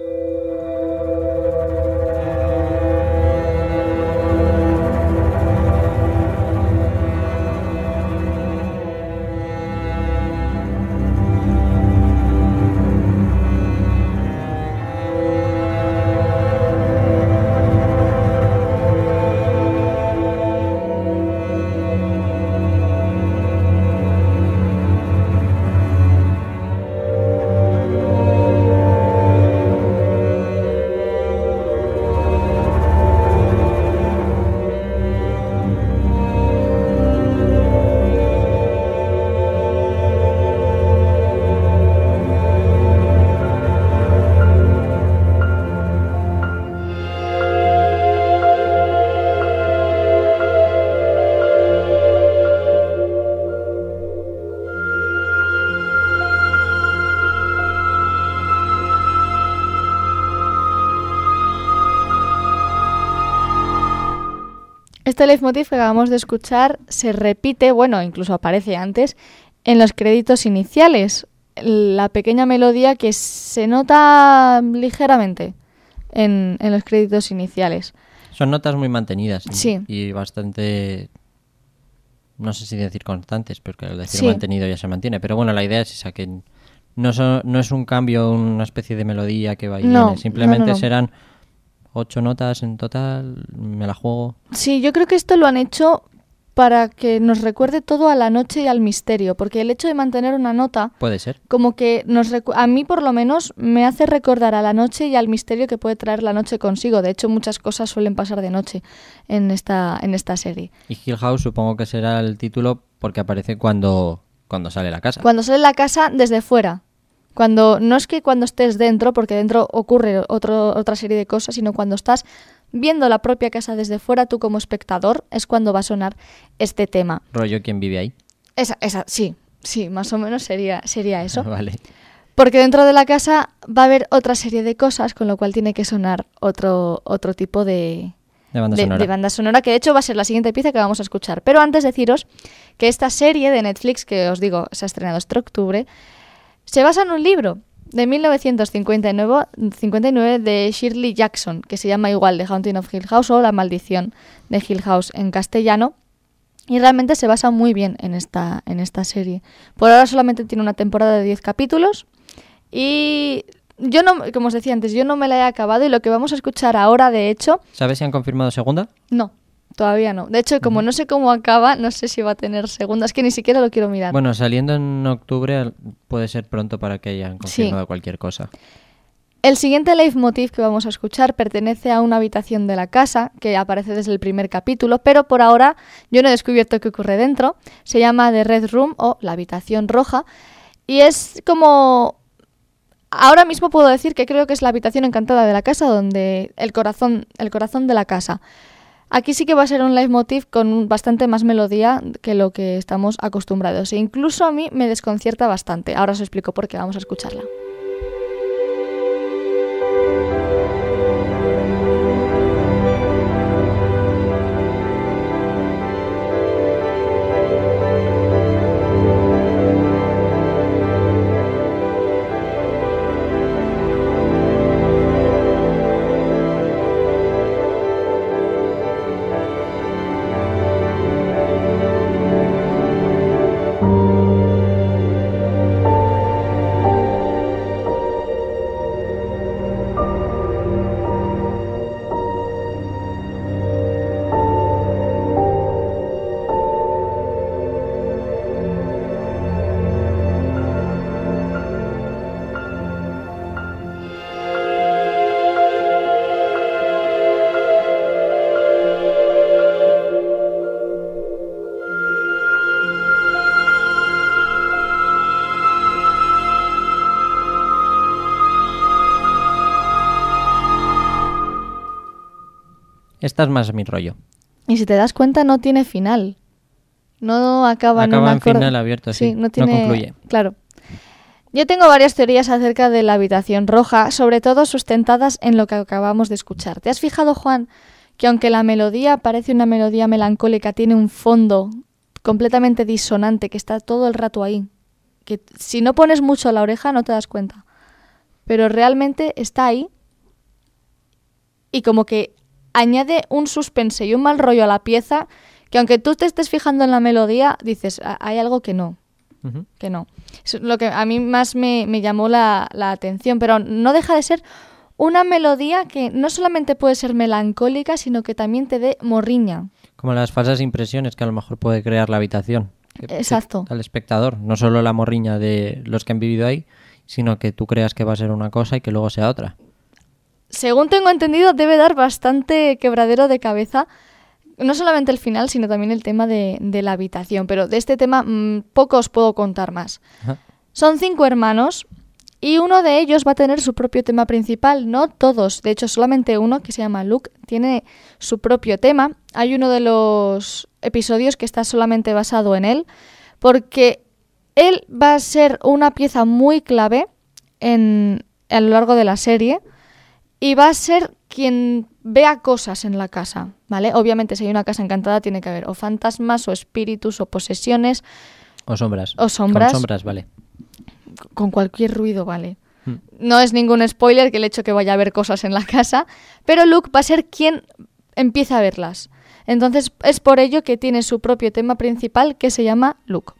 Este leitmotiv que acabamos de escuchar se repite, bueno, incluso aparece antes, en los créditos iniciales. La pequeña melodía que se nota ligeramente en, en los créditos iniciales. Son notas muy mantenidas. ¿no? Sí. Y bastante... no sé si decir constantes, porque al decir Sí. mantenido ya se mantiene. Pero bueno, la idea es esa, que no, son, no es un cambio, una especie de melodía que va y No, viene. Simplemente no, no, no. serán ocho notas en total, me la juego. Sí, yo creo que esto lo han hecho para que nos recuerde todo a la noche y al misterio, porque el hecho de mantener una nota, Puede ser. como que nos recu- a mí por lo menos me hace recordar a la noche y al misterio que puede traer la noche consigo. De hecho, muchas cosas suelen pasar de noche en esta, en esta serie. Y Hill House supongo que será el título porque aparece cuando, cuando sale la casa. Cuando sale la casa desde fuera. Cuando no es que cuando estés dentro, porque dentro ocurre otro, otra serie de cosas, sino cuando estás viendo la propia casa desde fuera, tú como espectador, es cuando va a sonar este tema. Rollo, ¿quién vive ahí? Esa, esa, sí, sí, más o menos sería, sería eso. Vale. Porque dentro de la casa va a haber otra serie de cosas, con lo cual tiene que sonar otro, otro tipo de, De banda de, sonora. de banda sonora, que de hecho va a ser la siguiente pieza que vamos a escuchar. Pero antes deciros que esta serie de Netflix, que os digo, se ha estrenado este octubre, se basa en un libro de mil novecientos cincuenta y nueve, cincuenta y nueve de Shirley Jackson, que se llama igual The Haunting of Hill House o La Maldición de Hill House en castellano. Y realmente se basa muy bien en esta, en esta serie. Por ahora solamente tiene una temporada de diez capítulos. Y yo no, como os decía antes, yo no me la he acabado. Y lo que vamos a escuchar ahora, de hecho, ¿Sabes si han confirmado segunda? no, todavía no. De hecho, como no sé cómo acaba, no sé si va a tener segunda. Es que ni siquiera lo quiero mirar. Bueno, saliendo en octubre al- puede ser pronto para que hayan Sí. confirmado cualquier cosa. El siguiente leitmotiv que vamos a escuchar pertenece a una habitación de la casa que aparece desde el primer capítulo, pero por ahora yo no he descubierto qué ocurre dentro. Se llama The Red Room o la habitación roja y es como... Ahora mismo puedo decir que creo que es la habitación encantada de la casa, donde el corazón, el corazón de la casa. Aquí sí que va a ser un leitmotiv con bastante más melodía que lo que estamos acostumbrados. E incluso a mí me desconcierta bastante. Ahora os explico por qué. Vamos a escucharla. esta es más mi rollo. Y si te das cuenta, no tiene final. No acaba, Acaba en en final abierto, sí. no, tiene... no concluye. Claro. Yo tengo varias teorías acerca de la habitación roja, sobre todo sustentadas en lo que acabamos de escuchar. ¿Te has fijado, Juan, que aunque la melodía parece una melodía melancólica, tiene un fondo completamente disonante que está todo el rato ahí? Que si no pones mucho la oreja no te das cuenta. Pero realmente está ahí y como que añade un suspense y un mal rollo a la pieza que aunque tú te estés fijando en la melodía, dices, hay algo que no. Uh-huh. Que no. Es lo que a mí más me, me llamó la, la atención, pero no deja de ser una melodía que no solamente puede ser melancólica, sino que también te dé morriña. Como las falsas impresiones que a lo mejor puede crear la habitación. Que, Exacto. Que, al espectador, no solo la morriña de los que han vivido ahí, sino que tú creas que va a ser una cosa y que luego sea otra. Según tengo entendido, debe dar bastante quebradero de cabeza. No solamente el final, sino también el tema de, de la habitación. Pero de este tema mmm, poco os puedo contar más. Ajá. Son cinco hermanos y uno de ellos va a tener su propio tema principal. No todos, de hecho solamente uno, que se llama Luke, tiene su propio tema. Hay uno de los episodios que está solamente basado en él, porque él va a ser una pieza muy clave en, a lo largo de la serie y va a ser quien vea cosas en la casa, ¿vale? Obviamente, si hay una casa encantada, tiene que haber o fantasmas, o espíritus, o posesiones. O sombras. O sombras. Con sombras, vale. Con cualquier ruido, vale. Hmm. No es ningún spoiler que el hecho que vaya a haber cosas en la casa, pero Luke va a ser quien empieza a verlas. Entonces, es por ello que tiene su propio tema principal que se llama Luke.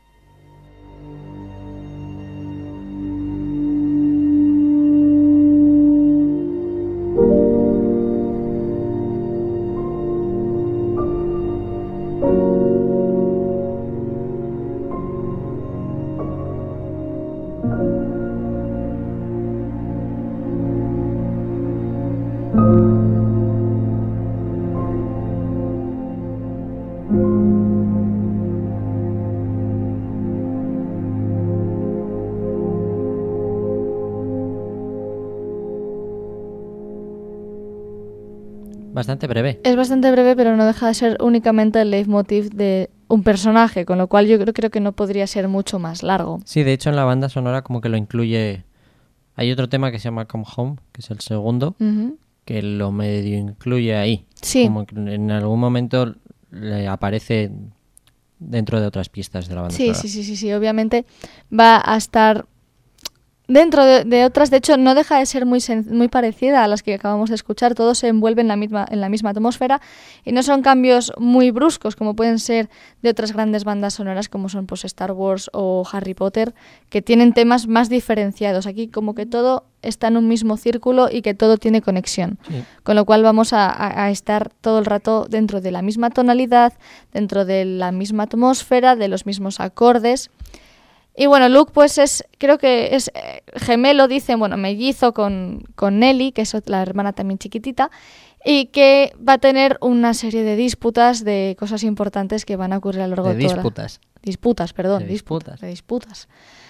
Bastante breve. Es bastante breve, pero no deja de ser únicamente el leitmotiv de un personaje, con lo cual yo creo, creo que no podría ser mucho más largo. Sí, de hecho en la banda sonora como que lo incluye... Hay otro tema que se llama Come Home, que es el segundo, uh-huh. que lo medio incluye ahí. Sí. Como que en algún momento le aparece dentro de otras pistas de la banda sí, sonora. Sí, sí, sí, sí. Obviamente va a estar... Dentro de, de otras, de hecho, no deja de ser muy, sen- muy parecida a las que acabamos de escuchar. Todo se envuelve en la misma, en la misma atmósfera y no son cambios muy bruscos como pueden ser de otras grandes bandas sonoras como son pues, Star Wars o Harry Potter, que tienen temas más diferenciados. Aquí como que todo está en un mismo círculo y que todo tiene conexión. Sí. Con lo cual vamos a, a, a estar todo el rato dentro de la misma tonalidad, dentro de la misma atmósfera, de los mismos acordes. Y bueno, Luke pues es, creo que es eh, gemelo, dicen, bueno, mellizo con, con Nelly, que es la hermana también chiquitita, y que va a tener una serie de disputas de cosas importantes que van a ocurrir a lo largo de, de toda disputas. La... Disputas, perdón. De disputas. De disputas.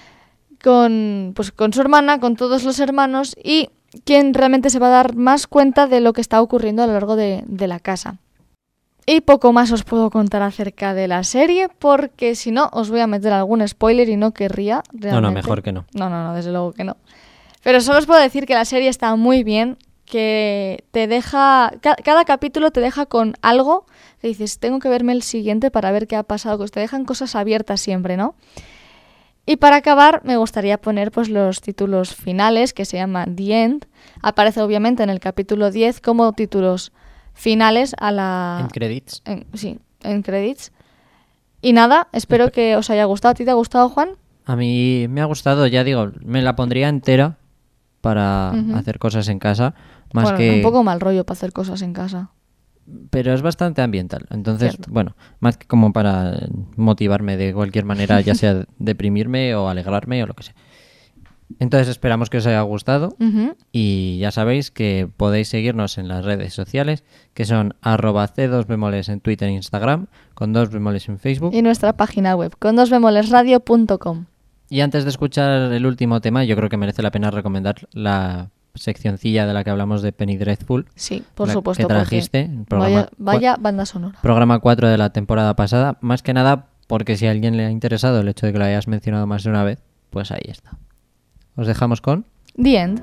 Con, pues, con su hermana, con todos los hermanos, y quien realmente se va a dar más cuenta de lo que está ocurriendo a lo largo de, de la casa. Y poco más os puedo contar acerca de la serie, porque si no, os voy a meter algún spoiler y no querría realmente. No, no, mejor que no. No, no, no, desde luego que no. Pero solo os puedo decir que la serie está muy bien, que te deja... Ca- cada capítulo te deja con algo que dices, tengo que verme el siguiente para ver qué ha pasado, que te dejan cosas abiertas siempre, ¿no? Y para acabar, me gustaría poner pues los títulos finales, que se llaman The End. Aparece obviamente en el capítulo diez como títulos finales a la... En credits. En, sí, en credits. Y nada, espero que os haya gustado. ¿A ti te ha gustado, Juan? A mí me ha gustado, ya digo, me la pondría entera para uh-huh. hacer cosas en casa. Más bueno, que... un poco mal rollo para hacer cosas en casa. Pero es bastante ambiental. Entonces, Cierto. bueno, más que como para motivarme de cualquier manera, ya sea deprimirme o alegrarme o lo que sea. Entonces esperamos que os haya gustado uh-huh. y ya sabéis que podéis seguirnos en las redes sociales, que son arroba c dos bemoles en Twitter e Instagram, con dos bemoles en Facebook. Y nuestra página web, con dos bemoles radio punto com. Y antes de escuchar el último tema, yo creo que merece la pena recomendar la seccioncilla de la que hablamos de Penny Dreadful. Sí, por la supuesto. que trajiste. El programa Vaya, vaya cua- banda sonora. Programa cuatro de la temporada pasada. Más que nada porque si a alguien le ha interesado el hecho de que lo hayas mencionado más de una vez, pues ahí está. Os dejamos con... The End.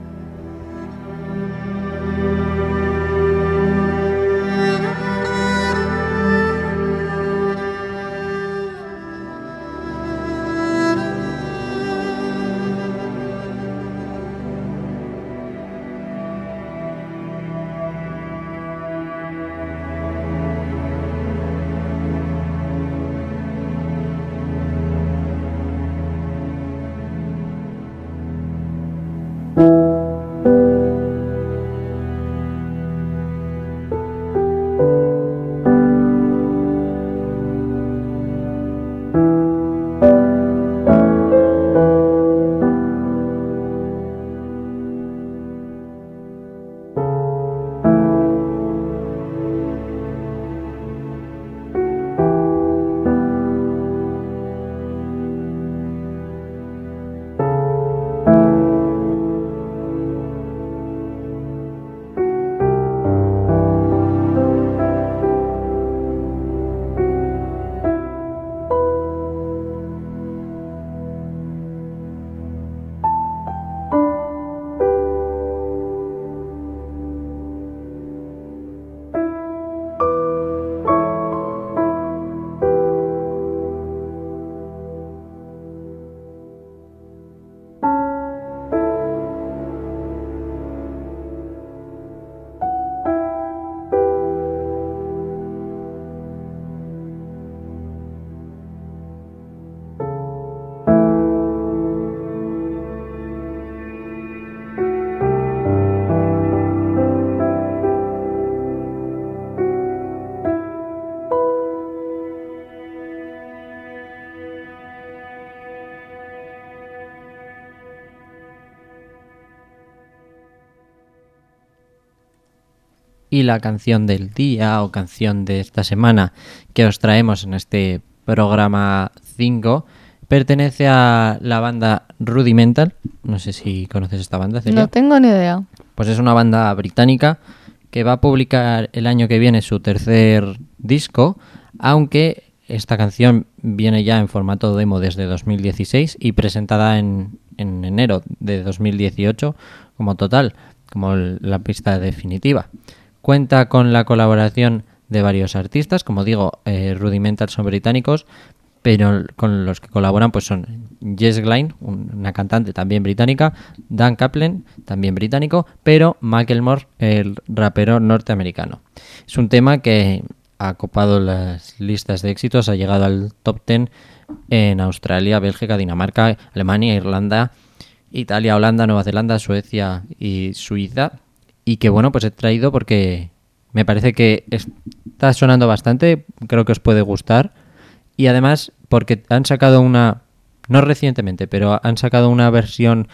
Y la canción del día o canción de esta semana que os traemos en este programa cinco pertenece a la banda Rudimental. No sé si conoces esta banda, Celia. No tengo ni idea. Pues es una banda británica que va a publicar el año que viene su tercer disco, aunque esta canción viene ya en formato demo desde dos mil dieciséis y presentada en, en enero de dos mil dieciocho como total, como la pista definitiva. Cuenta con la colaboración de varios artistas, como digo, eh, Rudimental son británicos, pero con los que colaboran pues son Jess Glynne, una cantante también británica, Dan Kaplan, también británico, pero Macklemore, el rapero norteamericano. Es un tema que ha copado las listas de éxitos, ha llegado al top diez en Australia, Bélgica, Dinamarca, Alemania, Irlanda, Italia, Holanda, Nueva Zelanda, Suecia y Suiza. Y que bueno, pues he traído porque me parece que está sonando bastante, creo que os puede gustar. Y además porque han sacado una, no recientemente, pero han sacado una versión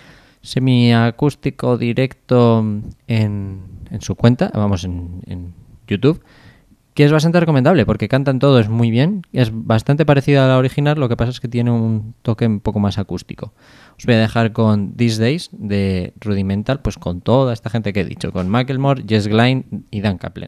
semiacústico directo en, en su cuenta, vamos, en, en YouTube, que es bastante recomendable porque cantan todos muy bien, es bastante parecida a la original, lo que pasa es que tiene un toque un poco más acústico. Os voy a dejar con These Days de Rudimental, pues con toda esta gente que he dicho, con Macklemore, Jess Glynne y Dan Kaplan.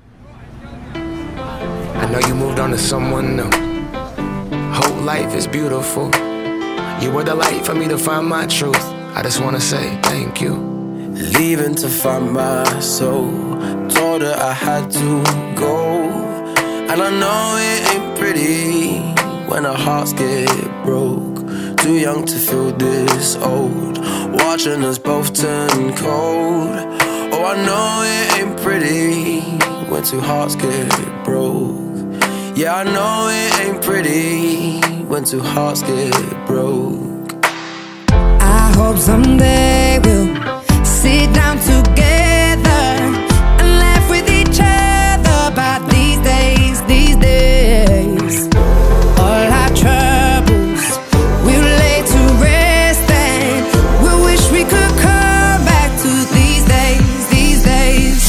I know you moved on to someone new. Whole life is beautiful. You were the light for me to find my truth. I just wanna say thank you. Leaving to find my soul. Told her I had to go. And I know it ain't pretty when our hearts get broke. Too young to feel this old. Watching us both turn cold. Oh, I know it ain't pretty when two hearts get broke. Yeah, I know it ain't pretty when two hearts get broke. I hope someday we'll sit down together and laugh with each other about these days, these days. All our troubles we'll lay to rest and we'll wish we could come back to these days, these days.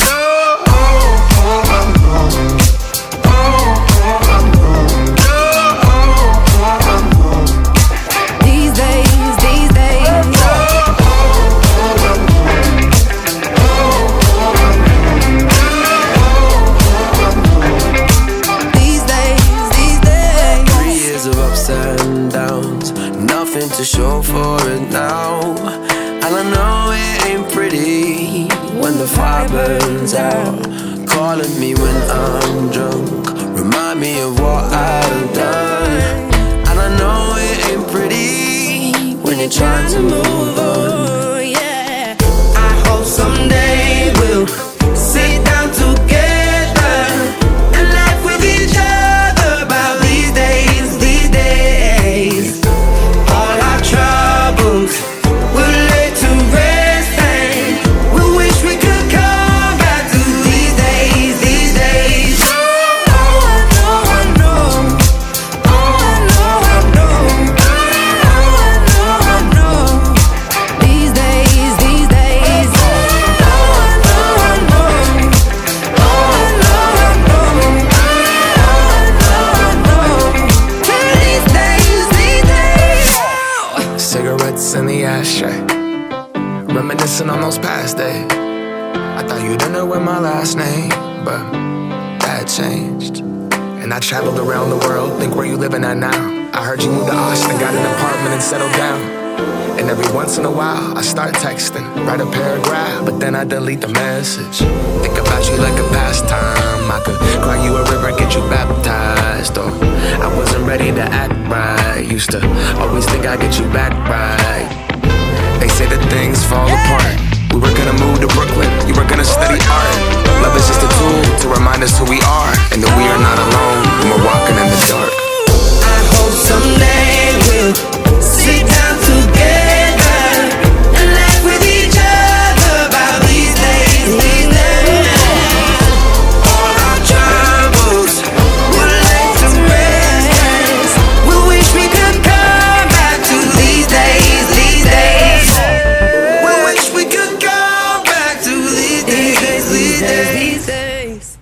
These days, these days. to show for it now. And I know it ain't pretty when the fire burns out. Calling me when I'm drunk, remind me of what I've done. And I know it ain't pretty when you're trying to move on. Yeah, I hope someday we'll sit down together and laugh with each other about these days, these days. All our troubles we'll lay to rest and we wish we could come back to these days, these days. Oh, I know, I know. Oh, I know, I know. Oh, I know, I know. These days, these days. Oh, I know, I know. Oh, I know, I know. Oh, I know, I know. These days, these days. Cigarettes in the ashtray, reminiscing on those past days. I thought you didn't know my last name, but that changed. And I traveled around the world, think where you living at now. I heard you moved to Austin, got an apartment and settled down. And every once in a while, I start texting, write a paragraph, but then I delete the message. Think about you like a pastime. I could cry you a river, get you baptized. Or I wasn't ready to act right. Used to always think I'd get you back right. They say that things fall apart. We were gonna move to Brooklyn, you were gonna study art. Love is just a tool to remind us who we are, and that we are not alone when we're walking in the dark. I hope someday we'll sit down together and laugh with each other about these days, these days. All our troubles we'll lay to rest. We wish we could come back to these days, these days. We wish we could come back to these days, these days, these days.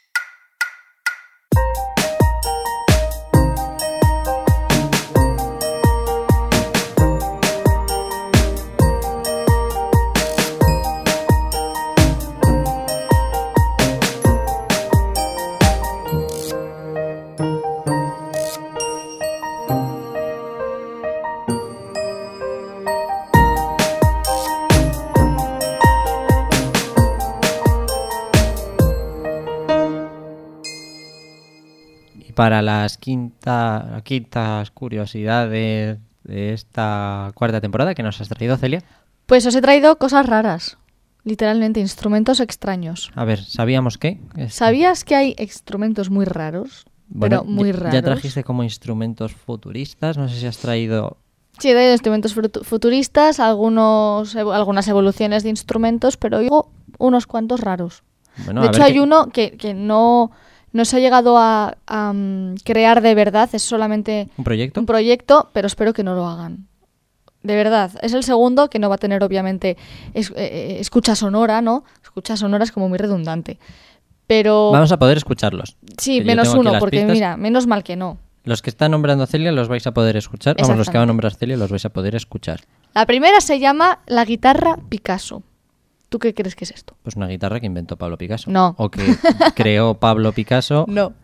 Para las quinta, quintas curiosidades de esta cuarta temporada que nos has traído, Celia. Pues os he traído cosas raras, literalmente, instrumentos extraños. A ver, ¿sabíamos qué? Es- ¿Sabías que hay instrumentos muy raros? Bueno, pero muy ya- raros. Ya trajiste como instrumentos futuristas, no sé si has traído... Sí, hay instrumentos frutu- futuristas, algunos, evo- algunas evoluciones de instrumentos, pero digo unos cuantos raros. Bueno, de a hecho, ver hay qué- uno que, que no, no se ha llegado a, a, mm, crear de verdad, es solamente ¿Un proyecto? un proyecto, pero espero que no lo hagan. De verdad, es el segundo que no va a tener obviamente es- eh, eh, escucha sonora, ¿no? Escucha sonora es como muy redundante. Pero Vamos a poder escucharlos. sí, que yo menos tengo aquí uno, las porque pistas. mira, menos mal que no. Los que está nombrando Celia los vais a poder escuchar. Vamos, los que va a nombrar Celia los vais a poder escuchar. La primera se llama la guitarra Picasso. ¿Tú qué crees que es esto? Pues una guitarra que inventó Pablo Picasso. No. O que creó Pablo Picasso No.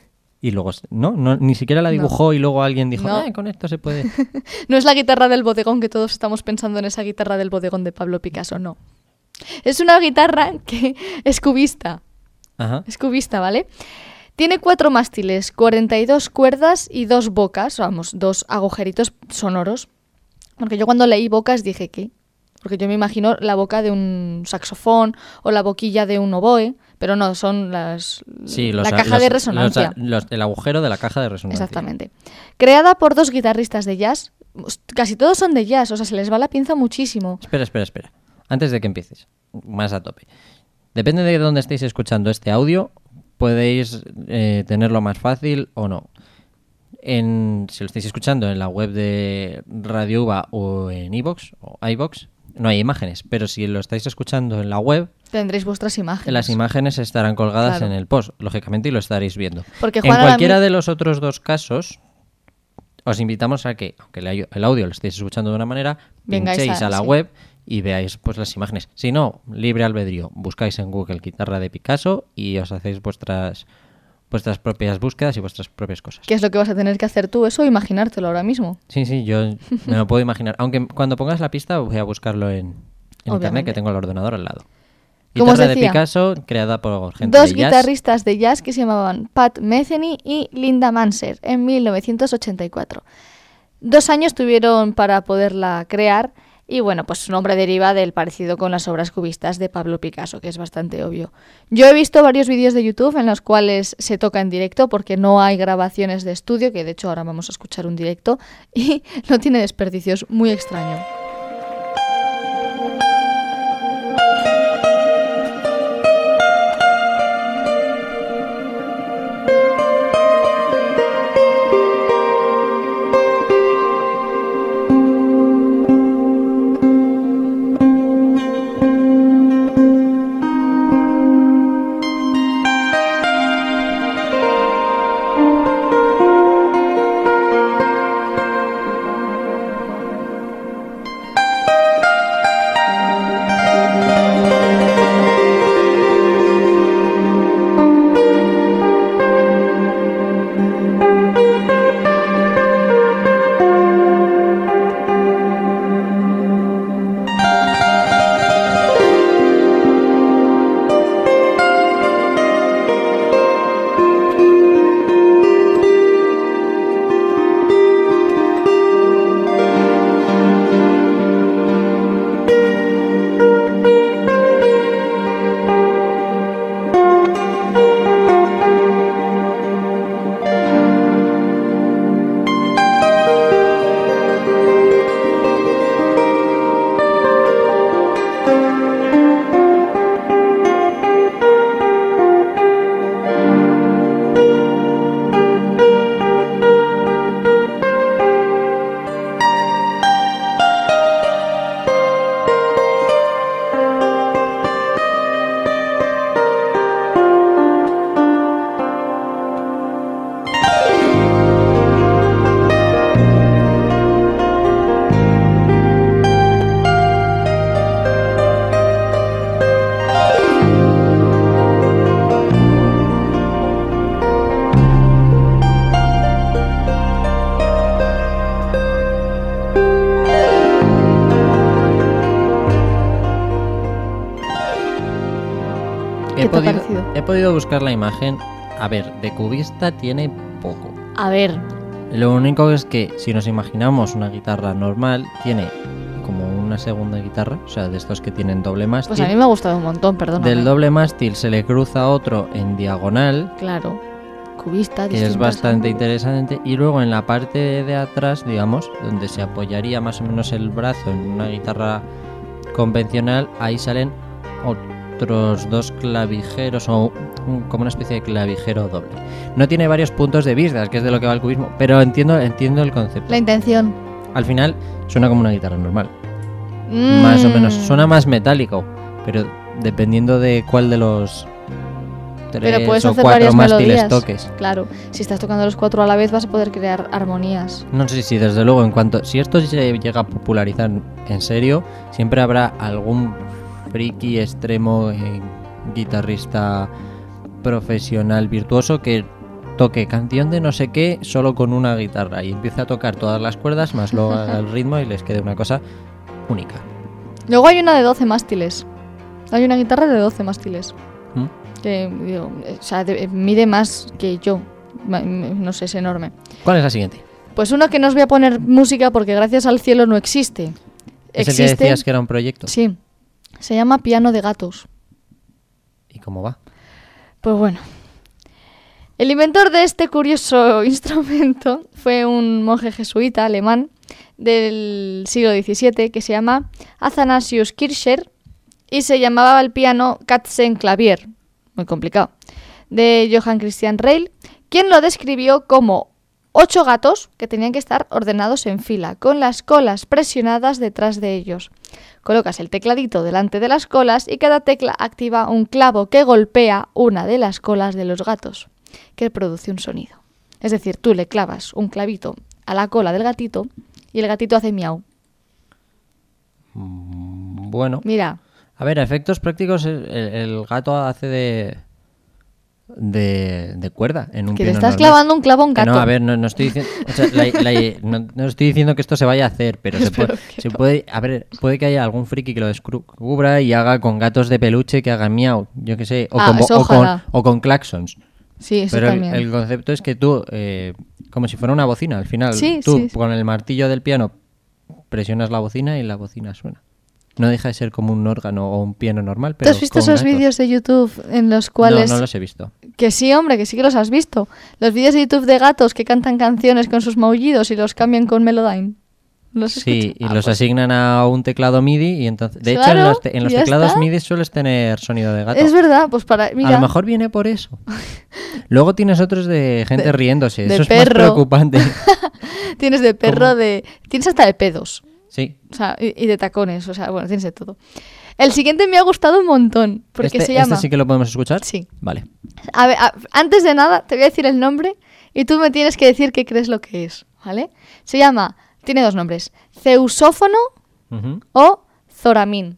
y luego... No, no ni siquiera la dibujó y luego alguien dijo, No. "Eh, con esto se puede... No es la guitarra del bodegón, que todos estamos pensando en esa guitarra del bodegón de Pablo Picasso, no. Es una guitarra que es cubista. Ajá. Es cubista, ¿vale? Tiene cuatro mástiles, cuarenta y dos cuerdas y dos bocas, vamos, dos agujeritos sonoros. Porque yo cuando leí bocas dije, ¿qué? Porque yo me imagino la boca de un saxofón o la boquilla de un oboe, pero no, son las Sí, los, la caja los- de resonancia. los- los- el agujero de la caja de resonancia. Exactamente. Creada por dos guitarristas de jazz, casi todos son de jazz, o sea, se les va la pinza muchísimo. Espera, espera, espera. Antes de que empieces, más a tope. Depende de dónde estéis escuchando este audio, podéis eh, tenerlo más fácil o no. En, si lo estáis escuchando en la web de Radio Uva o en iVoox o iVoox, no hay imágenes, pero si lo estáis escuchando en la web, Tendréis vuestras imágenes. las imágenes estarán colgadas Claro. en el post, lógicamente, y lo estaréis viendo. Porque en Juan ahora cualquiera mi- de los otros dos casos, os invitamos a que, aunque el au- el audio lo estéis escuchando de una manera, Vengáis pinchéis a- a, la sí. web y veáis pues las imágenes. Si no, libre albedrío, buscáis en Google guitarra de Picasso y os hacéis vuestras vuestras propias búsquedas y vuestras propias cosas. ¿Qué es lo que vas a tener que hacer tú? Eso, imaginártelo ahora mismo. Sí, sí, yo me lo puedo imaginar. Aunque cuando pongas la pista voy a buscarlo en, en internet, que tengo el ordenador al lado. Como os Guitarra de decía, Picasso, creada por gente dos de jazz. guitarristas de jazz que se llamaban Pat Metheny y Linda Manser en mil novecientos ochenta y cuatro. Dos años tuvieron para poderla crear y bueno, pues su nombre deriva del parecido con las obras cubistas de Pablo Picasso, que es bastante obvio. Yo he visto varios vídeos de YouTube en los cuales se toca en directo porque no hay grabaciones de estudio, que de hecho ahora vamos a escuchar un directo, y no tiene desperdicios, muy extraño. He ¿Qué te ha podido, parecido? he podido buscar la imagen. A ver, de cubista tiene poco. A ver, Lo único es que si nos imaginamos una guitarra normal, tiene como una segunda guitarra, o sea, de estos que tienen doble mástil. pues a mí me ha gustado un montón, perdón. Del doble mástil se le cruza otro en diagonal, Claro, cubista, que es distintas bastante ángulos. interesante, y luego en la parte de atrás, digamos, donde se apoyaría más o menos el brazo en una guitarra convencional, ahí salen otros dos clavijeros o un- como una especie de clavijero doble. No tiene varios puntos de vista, que es de lo que va el cubismo, pero entiendo, entiendo el concepto. La intención. Al final suena como una guitarra normal, Mm. más o menos. Suena más metálico, pero dependiendo de cuál de los tres Pero puedes o hacer cuatro varias mástiles melodías. toques. Claro, si estás tocando los cuatro a la vez vas a poder crear armonías. No sé si desde luego, en cuanto si esto se llega a popularizar en serio, siempre habrá algún friki extremo eh, guitarrista profesional virtuoso que toque canción de no sé qué solo con una guitarra y empiece a tocar todas las cuerdas más luego haga el ritmo y les quede una cosa única. Luego hay una de doce mástiles. Hay una guitarra de doce mástiles. ¿Mm? Que digo, eh, o sea, de- mide más que yo. Ma- m- No sé, es enorme. ¿Cuál es la siguiente? Pues uno que no os voy a poner música porque gracias al cielo no existe. ¿Es el que decías que era un proyecto? Sí. Se llama Piano de Gatos. ¿Y cómo va? Pues bueno. El inventor de este curioso instrumento fue un monje jesuita alemán del siglo diecisiete que se llama Athanasius Kircher y se llamaba el piano Katzenklavier, muy complicado, de Johann Christian Reil, quien lo describió como ocho gatos que tenían que estar ordenados en fila, con las colas presionadas detrás de ellos. Colocas el tecladito delante de las colas y cada tecla activa un clavo que golpea una de las colas de los gatos, que produce un sonido. Es decir, tú le clavas un clavito a la cola del gatito y el gatito hace miau. Bueno, Mira, a ver, a efectos prácticos el, el gato hace de de, de cuerda en un Que le piano estás normal. clavando un clavo a un Que gato. no, a ver, no, no estoy diciendo, o sea, la- la- no, no estoy diciendo que esto se vaya a hacer, pero se Espero puede, que se no. puede, a ver, puede que haya algún friki que lo descubra y haga con gatos de peluche que hagan miau, yo qué sé, o, Ah, con, bo- eso o, con, ojalá. o con claxons. Sí, eso Pero el, también. el concepto es que tú, eh, como si fuera una bocina, al final, Sí, tú sí. con el martillo del piano presionas la bocina y la bocina suena. No deja de ser como un órgano o un piano normal, ¿Tú pero has visto con esos gatos. vídeos de YouTube en los cuales... No, no los he visto. Que sí, hombre, que sí que los has visto. Los vídeos de YouTube de gatos que cantan canciones con sus maullidos y los cambian con Melodyne. ¿Los has Sí, escuchado? y Ah, los pues asignan a un teclado MIDI y entonces... De hecho, Claro, en los, te- en los ya teclados está. MIDI sueles tener sonido de gato. Es verdad, pues para... Mira, A lo mejor viene por eso. Luego tienes otros de gente De- riéndose. de Eso es más perro. preocupante. tienes de perro, ¿Cómo? de... Tienes hasta de pedos. Sí. O sea, y, y de tacones. O sea, bueno, tienes de todo. El siguiente me ha gustado un montón. Porque este, se llama... ¿Este sí que lo podemos escuchar? Sí. Vale. A ver, a- antes de nada, te voy a decir el nombre y tú me tienes que decir qué crees lo que es, ¿vale? Se llama, tiene dos nombres, Ceusófono Ujú. o Thoramin.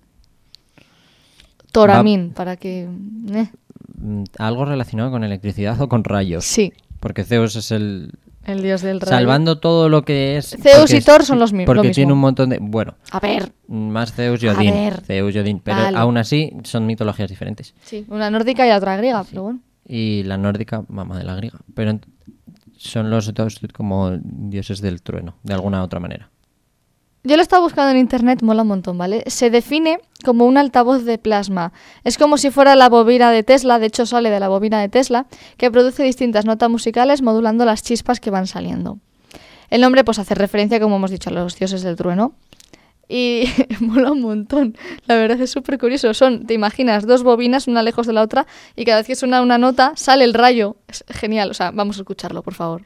Thoramin, para que... eh, Mm, Algo relacionado con electricidad o con rayos. Sí, Porque Zeus es el... el dios del rayo. Salvando todo lo que es... Zeus porque y es- Thor son los mi- lo Porque mismo. tiene un montón de... Bueno, A ver, más Zeus y Odín. ver. Zeus y Odín. Pero Vale. aún así son mitologías diferentes. sí, una nórdica y la otra griega, pero bueno. Y la nórdica, mamá de la griega. Pero ent- son los dos como dioses del trueno, de alguna otra manera. Yo lo estaba buscando en internet, mola un montón, ¿vale? Se define como un altavoz de plasma. Es como si fuera la bobina de Tesla, de hecho sale de la bobina de Tesla, que produce distintas notas musicales modulando las chispas que van saliendo. El nombre pues hace referencia, como hemos dicho, a los dioses del trueno. Y mola un montón. La verdad es súper curioso. Son, te imaginas, dos bobinas, una lejos de la otra, y cada vez que suena una nota, sale el rayo. Es genial. O sea, vamos a escucharlo, por favor.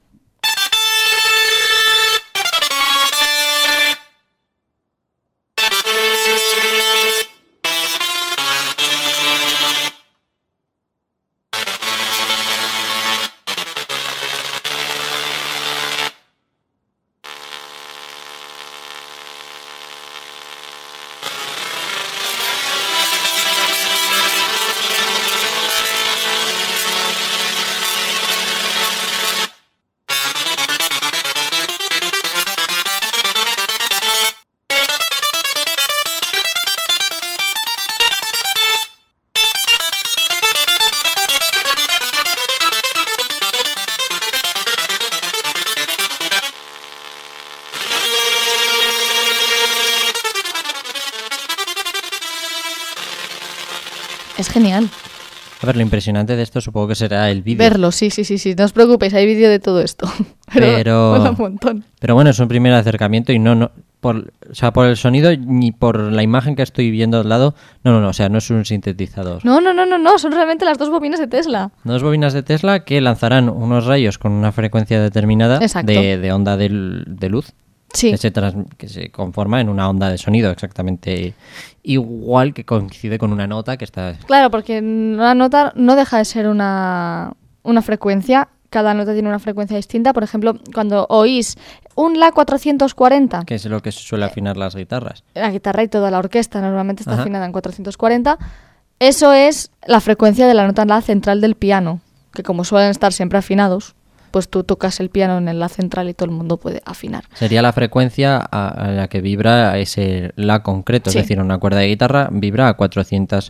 Es genial. A ver, lo impresionante de esto supongo que será el vídeo. Verlo, sí, sí, sí, sí. No os preocupéis, hay vídeo de todo esto. Pero, Pero- mola un montón. Pero bueno, es un primer acercamiento y no, no por, o sea, por el sonido ni por la imagen que estoy viendo al lado, no, no, no, o sea, no es un sintetizador. No, no, no, no, no, son realmente las dos bobinas de Tesla. Dos bobinas de Tesla que lanzarán unos rayos con una frecuencia determinada Exacto. de, de onda de, de luz Sí, que, se trans- que se conforma en una onda de sonido exactamente igual, que coincide con una nota que está... claro, porque una nota no deja de ser una, una frecuencia. Cada nota tiene una frecuencia distinta. Por ejemplo, cuando oís un La cuatrocientos cuarenta, que es lo que suele afinar las guitarras. la guitarra y toda la orquesta normalmente está Ajá. afinada en cuatrocientos cuarenta, eso es la frecuencia de la nota La central del piano, que como suelen estar siempre afinados, pues tú tocas el piano en el La central y todo el mundo puede afinar. Sería la frecuencia a, a la que vibra ese La concreto, Sí. es decir, una cuerda de guitarra vibra a cuatrocientos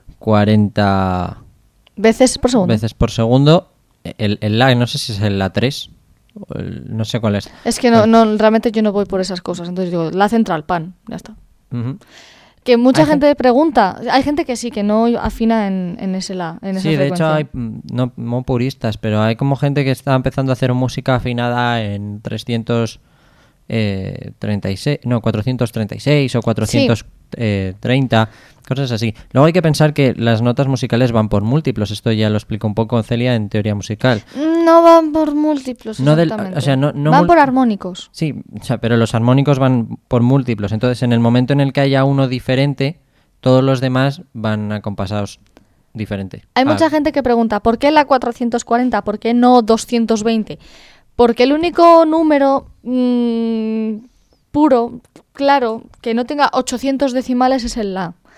cuarenta Veces por segundo. veces por segundo. El, el La, no sé si es el La tres, o el- no sé cuál es. Es que no, no, realmente yo no voy por esas cosas. Entonces digo, La central, pan, ya está. Ujú. Que mucha Hay gente pregunta, hay gente que sí, que no afina en, en ese La, en esa Sí, de hecho frecuencia. hay, mm, no, no puristas, pero hay como gente que está empezando a hacer música afinada en trescientos treinta y seis, no, cuatrocientos treinta y seis o cuatrocientos treinta, cosas así. Luego hay que pensar que las notas musicales van por múltiplos, esto ya lo explicó un poco Celia en teoría musical. No van por múltiplos, No del- exactamente. o sea, no- no van mul- por armónicos. Sí, o sea, pero los armónicos van por múltiplos, entonces en el momento en el que haya uno diferente, todos los demás van acompasados diferente. Hay Ah, mucha gente que pregunta, ¿por qué la cuatrocientos cuarenta? ¿Por qué no doscientos veinte? Porque el único número mm, puro, claro, que no tenga ochocientos decimales es el La.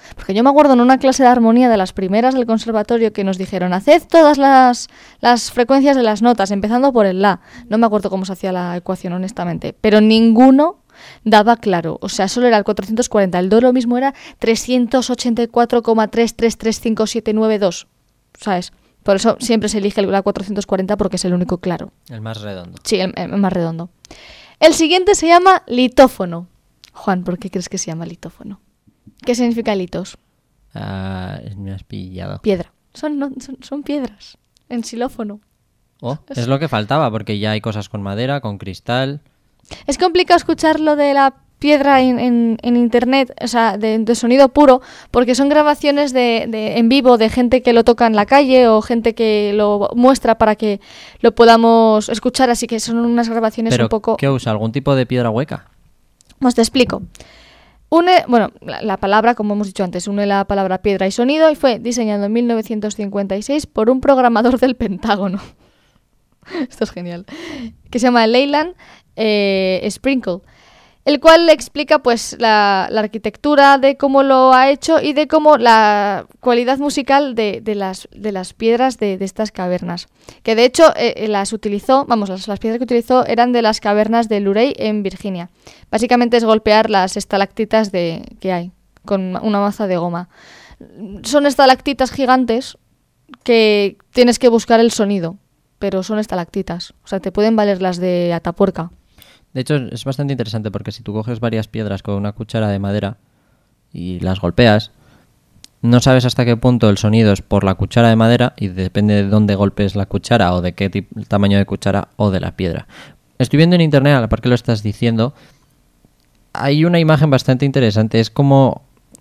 Porque yo me acuerdo en una clase de armonía de las primeras del conservatorio que nos dijeron, haced todas las, las frecuencias de las notas, empezando por el La. No me acuerdo cómo se hacía la ecuación, honestamente, pero ninguno daba claro. O sea, solo era el cuatrocientos cuarenta. El Do lo mismo era trescientos ochenta y cuatro coma tres tres tres cinco siete nueve dos, ¿sabes? Por eso siempre se elige el La cuatrocientos cuarenta porque es el único claro. El más redondo. Sí, el, el más redondo. El siguiente se llama litófono. Juan, ¿por qué crees que se llama litófono? ¿Qué significa litos? Ah, me has pillado. Piedra. Son, no, son, son piedras. En xilófono. Oh, es lo que faltaba, porque ya hay cosas con madera, con cristal. Es complicado escuchar lo de la piedra en, en, en internet, o sea, de, de sonido puro, porque son grabaciones de, de en vivo de gente que lo toca en la calle o gente que lo muestra para que lo podamos escuchar, así que son unas grabaciones Pero, un poco... ¿qué usa? ¿Algún tipo de piedra hueca? Pues te explico. Une, bueno, la, la palabra, como hemos dicho antes, une la palabra piedra y sonido y fue diseñado en mil novecientos cincuenta y seis por un programador del Pentágono. Esto es genial. Que se llama Leyland eh, Sprinkle, el cual le explica pues la, la arquitectura de cómo lo ha hecho y de cómo la cualidad musical de, de, las, de las piedras de, de estas cavernas. Que de hecho eh, las utilizó, vamos, las, las piedras que utilizó eran de las cavernas de Luray en Virginia. Básicamente es golpear las estalactitas de, que hay con una maza de goma. Son estalactitas gigantes que tienes que buscar el sonido, pero son estalactitas. O sea, te pueden valer las de Atapuerca. De hecho, es bastante interesante porque si tú coges varias piedras con una cuchara de madera y las golpeas, no sabes hasta qué punto el sonido es por la cuchara de madera y depende de dónde golpes la cuchara o de qué tipo, tamaño de cuchara o de la piedra. Estoy viendo en internet, a la par que lo estás diciendo, hay una imagen bastante interesante. Es como...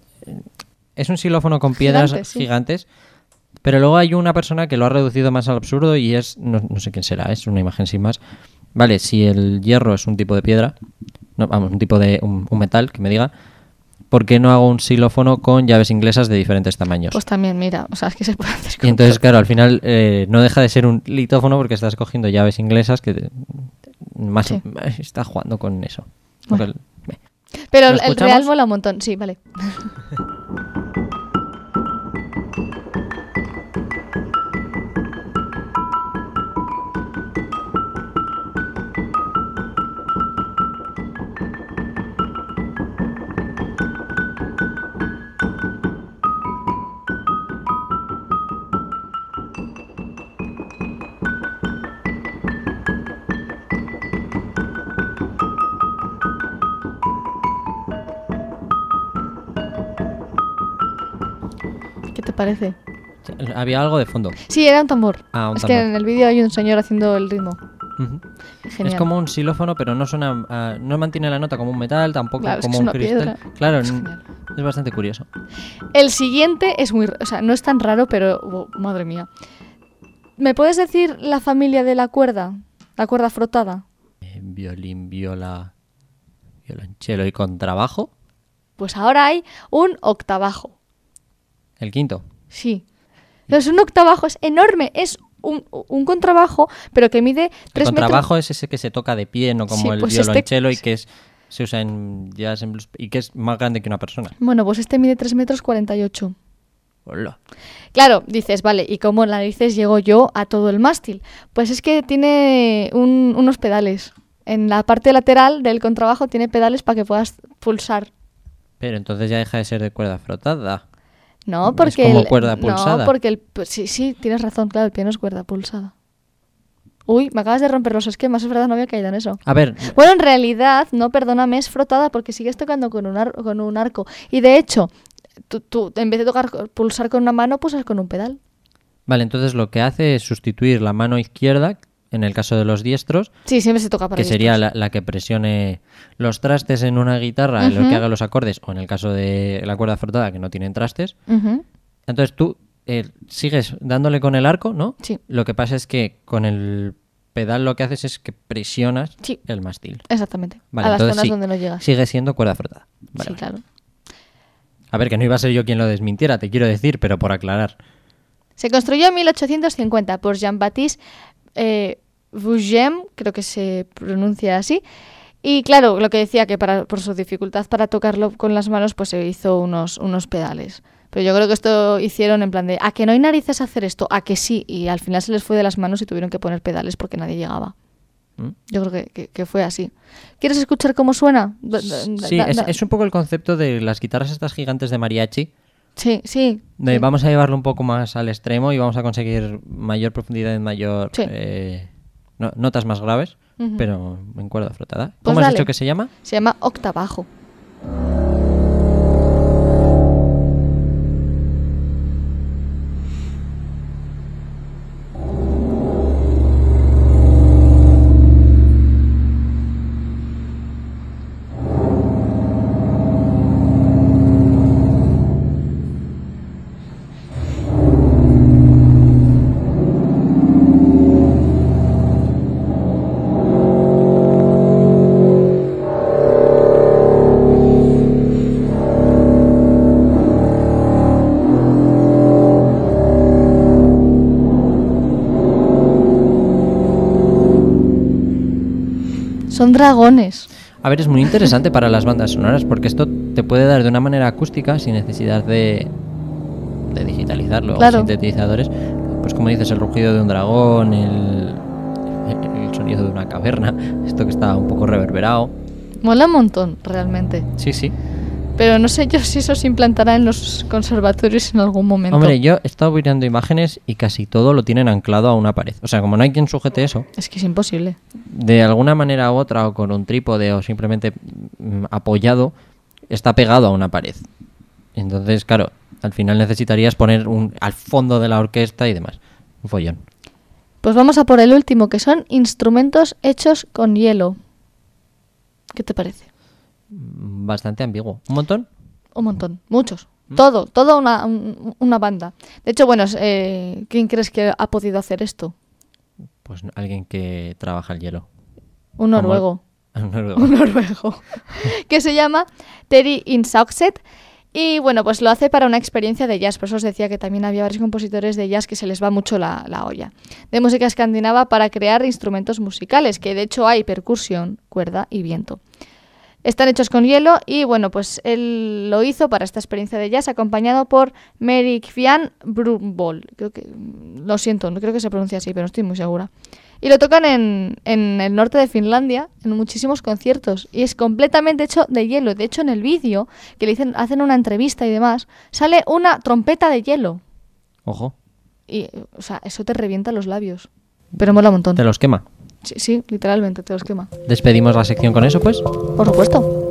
Es un xilófono con piedras Gigante, sí. gigantes, pero luego hay una persona que lo ha reducido más al absurdo y es... No, no sé quién será, es una imagen sin más. Vale, si el hierro es un tipo de piedra, no, vamos, un tipo de un, un metal, que me diga, ¿por qué no hago un xilófono con llaves inglesas de diferentes tamaños? Pues también, mira, o sea, es que se puede hacer Y con entonces, todo. claro, al final eh, no deja de ser un litófono porque estás cogiendo llaves inglesas que más Sí. está jugando con eso. Bueno. Porque- Pero ¿Lo el escuchamos? real mola un montón, sí, vale. ¿Qué te parece? Había algo de fondo. Sí, era un tambor. Ah, un es tambor. que en el vídeo hay un señor haciendo el ritmo. Ujú. Genial. Es como un xilófono, pero no suena, ah, no mantiene la nota como un metal, tampoco Claro, es como que es un una cristal. piedra. Claro, Es n- genial. es bastante curioso. El siguiente es muy... O sea, no es tan raro, pero... oh, madre mía. ¿Me puedes decir la familia de la cuerda? La cuerda frotada. Eh, violín, viola, violonchelo y contrabajo. Pues ahora hay un octavajo. El quinto. Sí. Entonces un octavajo es enorme. Es un, un contrabajo, pero que mide El tres metros... contrabajo es ese que se toca de pie, no como Sí, el pues este- violonchelo y que es se usa en jazz en blues, y que es más grande que una persona. Bueno, pues este mide tres metros cuarenta y ocho. Hola. Claro, dices, vale, ¿y cómo narices llego yo a todo el mástil? Pues es que tiene un- unos pedales. En la parte lateral del contrabajo tiene pedales para que puedas pulsar. Pero entonces ya deja de ser de cuerda frotada. No, Es porque como el, cuerda pulsada. No, porque el pues sí, sí, tienes razón, claro, el piano es cuerda pulsada. Uy, me acabas de romper los esquemas, es verdad, no había caído en eso. A ver, Bueno, en realidad, no, perdóname, es frotada porque sigues tocando con un, ar- con un arco. Y de hecho, tú, tú, en vez de tocar pulsar con una mano, pulsas con un pedal. vale, entonces lo que hace es sustituir la mano izquierda, en el caso de los diestros, Sí, siempre se toca para que sería diestros. la, la que presione los trastes en una guitarra, en lo Ujú. que haga los acordes, o en el caso de la cuerda frotada, que no tienen trastes. Ujú. Entonces tú eh, sigues dándole con el arco, ¿no? Sí. Lo que pasa es que con el pedal lo que haces es que presionas Sí. el mástil. Exactamente. Vale, a las entonces zonas sí, donde no llegas. sigue siendo cuerda frotada. Vale, Sí, vale. claro. A ver, que no iba a ser yo quien lo desmintiera, te quiero decir, pero por aclarar. Se construyó en mil ochocientos cincuenta por Jean-Baptiste eh, Vugem, creo que se pronuncia así, Y claro, lo que decía, que para, por su dificultad para tocarlo con las manos, pues se hizo unos, unos pedales. Pero yo creo que esto hicieron en plan de, ¿a que no hay narices a hacer esto? ¿A que sí? Y al final se les fue de las manos y tuvieron que poner pedales porque nadie llegaba. ¿Mm? Yo creo que, que, que fue así. ¿Quieres escuchar cómo suena? Sí, da, da, es, es un poco el concepto de las guitarras estas gigantes de mariachi. Sí, sí. De, sí. Vamos a llevarlo un poco más al extremo y vamos a conseguir mayor profundidad, mayor sí. eh, no, notas más graves, uh-huh. pero en cuerda frotada. Pues ¿Cómo dale. has dicho que se llama? Se llama octabajo. Son dragones. A ver, es muy interesante para las bandas sonoras porque esto te puede dar de una manera acústica sin necesidad de, de digitalizarlo, claro. o sintetizadores. Pues como dices, el rugido de un dragón, el, el sonido de una caverna, esto que está un poco reverberado. Mola un montón, realmente. Sí, sí. Pero no sé yo si eso se implantará en los conservatorios en algún momento. Hombre, yo he estado mirando imágenes y casi todo lo tienen anclado a una pared. O sea, como no hay quien sujete eso... Es que es imposible. De alguna manera u otra, o con un trípode, o simplemente mm, apoyado, está pegado a una pared. Entonces, claro, al final necesitarías poner un al fondo de la orquesta y demás. Un follón. Pues vamos a por el último, que son instrumentos hechos con hielo. ¿Qué te parece? Bastante ambiguo. ¿Un montón? Un montón, muchos. ¿Mm? Todo, toda una, un, una banda. De hecho, bueno, eh, ¿quién crees que ha podido hacer esto? Pues alguien que trabaja el hielo. Un noruego. Un noruego. Un noruego. Que se llama Terry Insauxet. Y bueno, pues lo hace para una experiencia de jazz. Por eso os decía que también había varios compositores de jazz que se les va mucho la, la olla. De música escandinava para crear instrumentos musicales, que de hecho hay percusión, cuerda y viento. Están hechos con hielo y bueno, pues él lo hizo para esta experiencia de jazz acompañado por Merik Fian Brunvoll. Creo que, lo siento, no creo que se pronuncia así, pero no estoy muy segura. Y lo tocan en, en el norte de Finlandia, en muchísimos conciertos. Y es completamente hecho de hielo. De hecho, en el vídeo, que le dicen, hacen una entrevista y demás, sale una trompeta de hielo. Ojo. Y, o sea, eso te revienta los labios. Pero mola un montón. ¿Te los quema? Sí, sí, literalmente, te los quema. ¿Despedimos la sección con eso, pues? Por supuesto.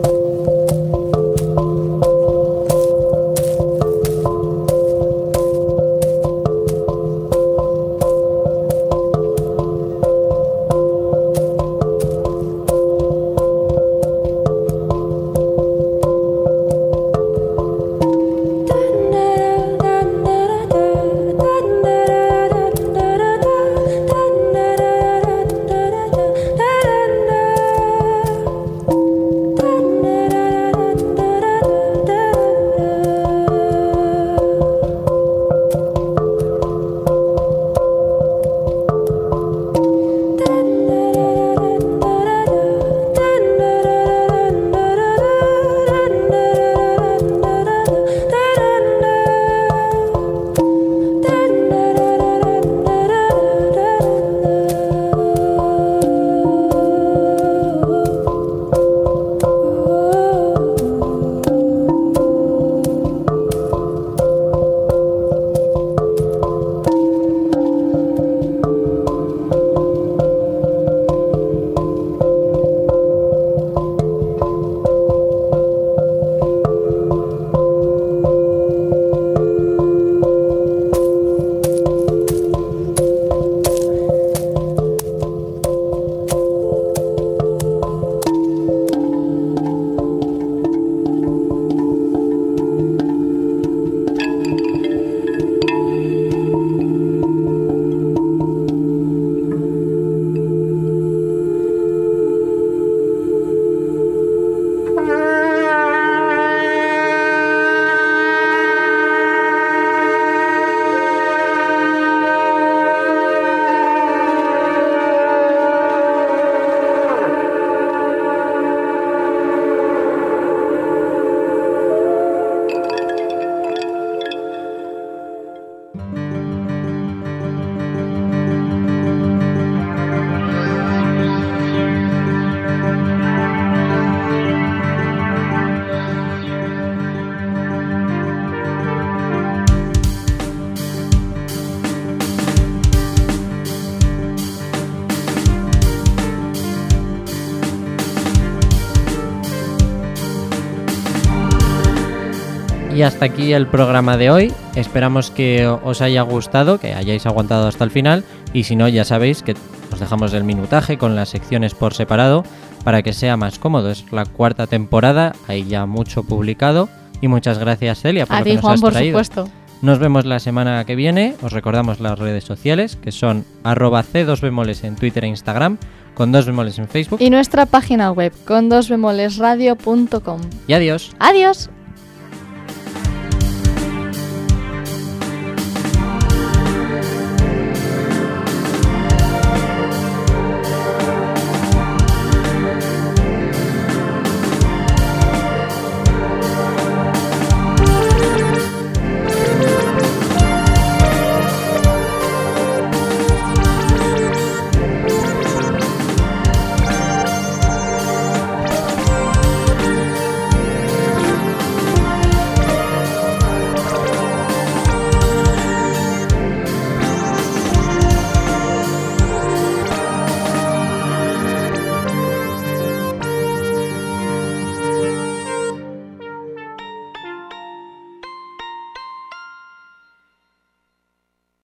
Y hasta aquí el programa de hoy. Esperamos que os haya gustado, que hayáis aguantado hasta el final. Y si no, ya sabéis que os dejamos el minutaje con las secciones por separado para que sea más cómodo. Es la cuarta temporada, hay ya mucho publicado. Y muchas gracias, Celia, por A lo ti, que nos Juan, has por traído. supuesto. Nos vemos la semana que viene. Os recordamos las redes sociales, que son arroba c dos bemoles en Twitter e Instagram, con dos bemoles en Facebook. Y nuestra página web, con dos bemolesradio punto com. Y adiós. Adiós.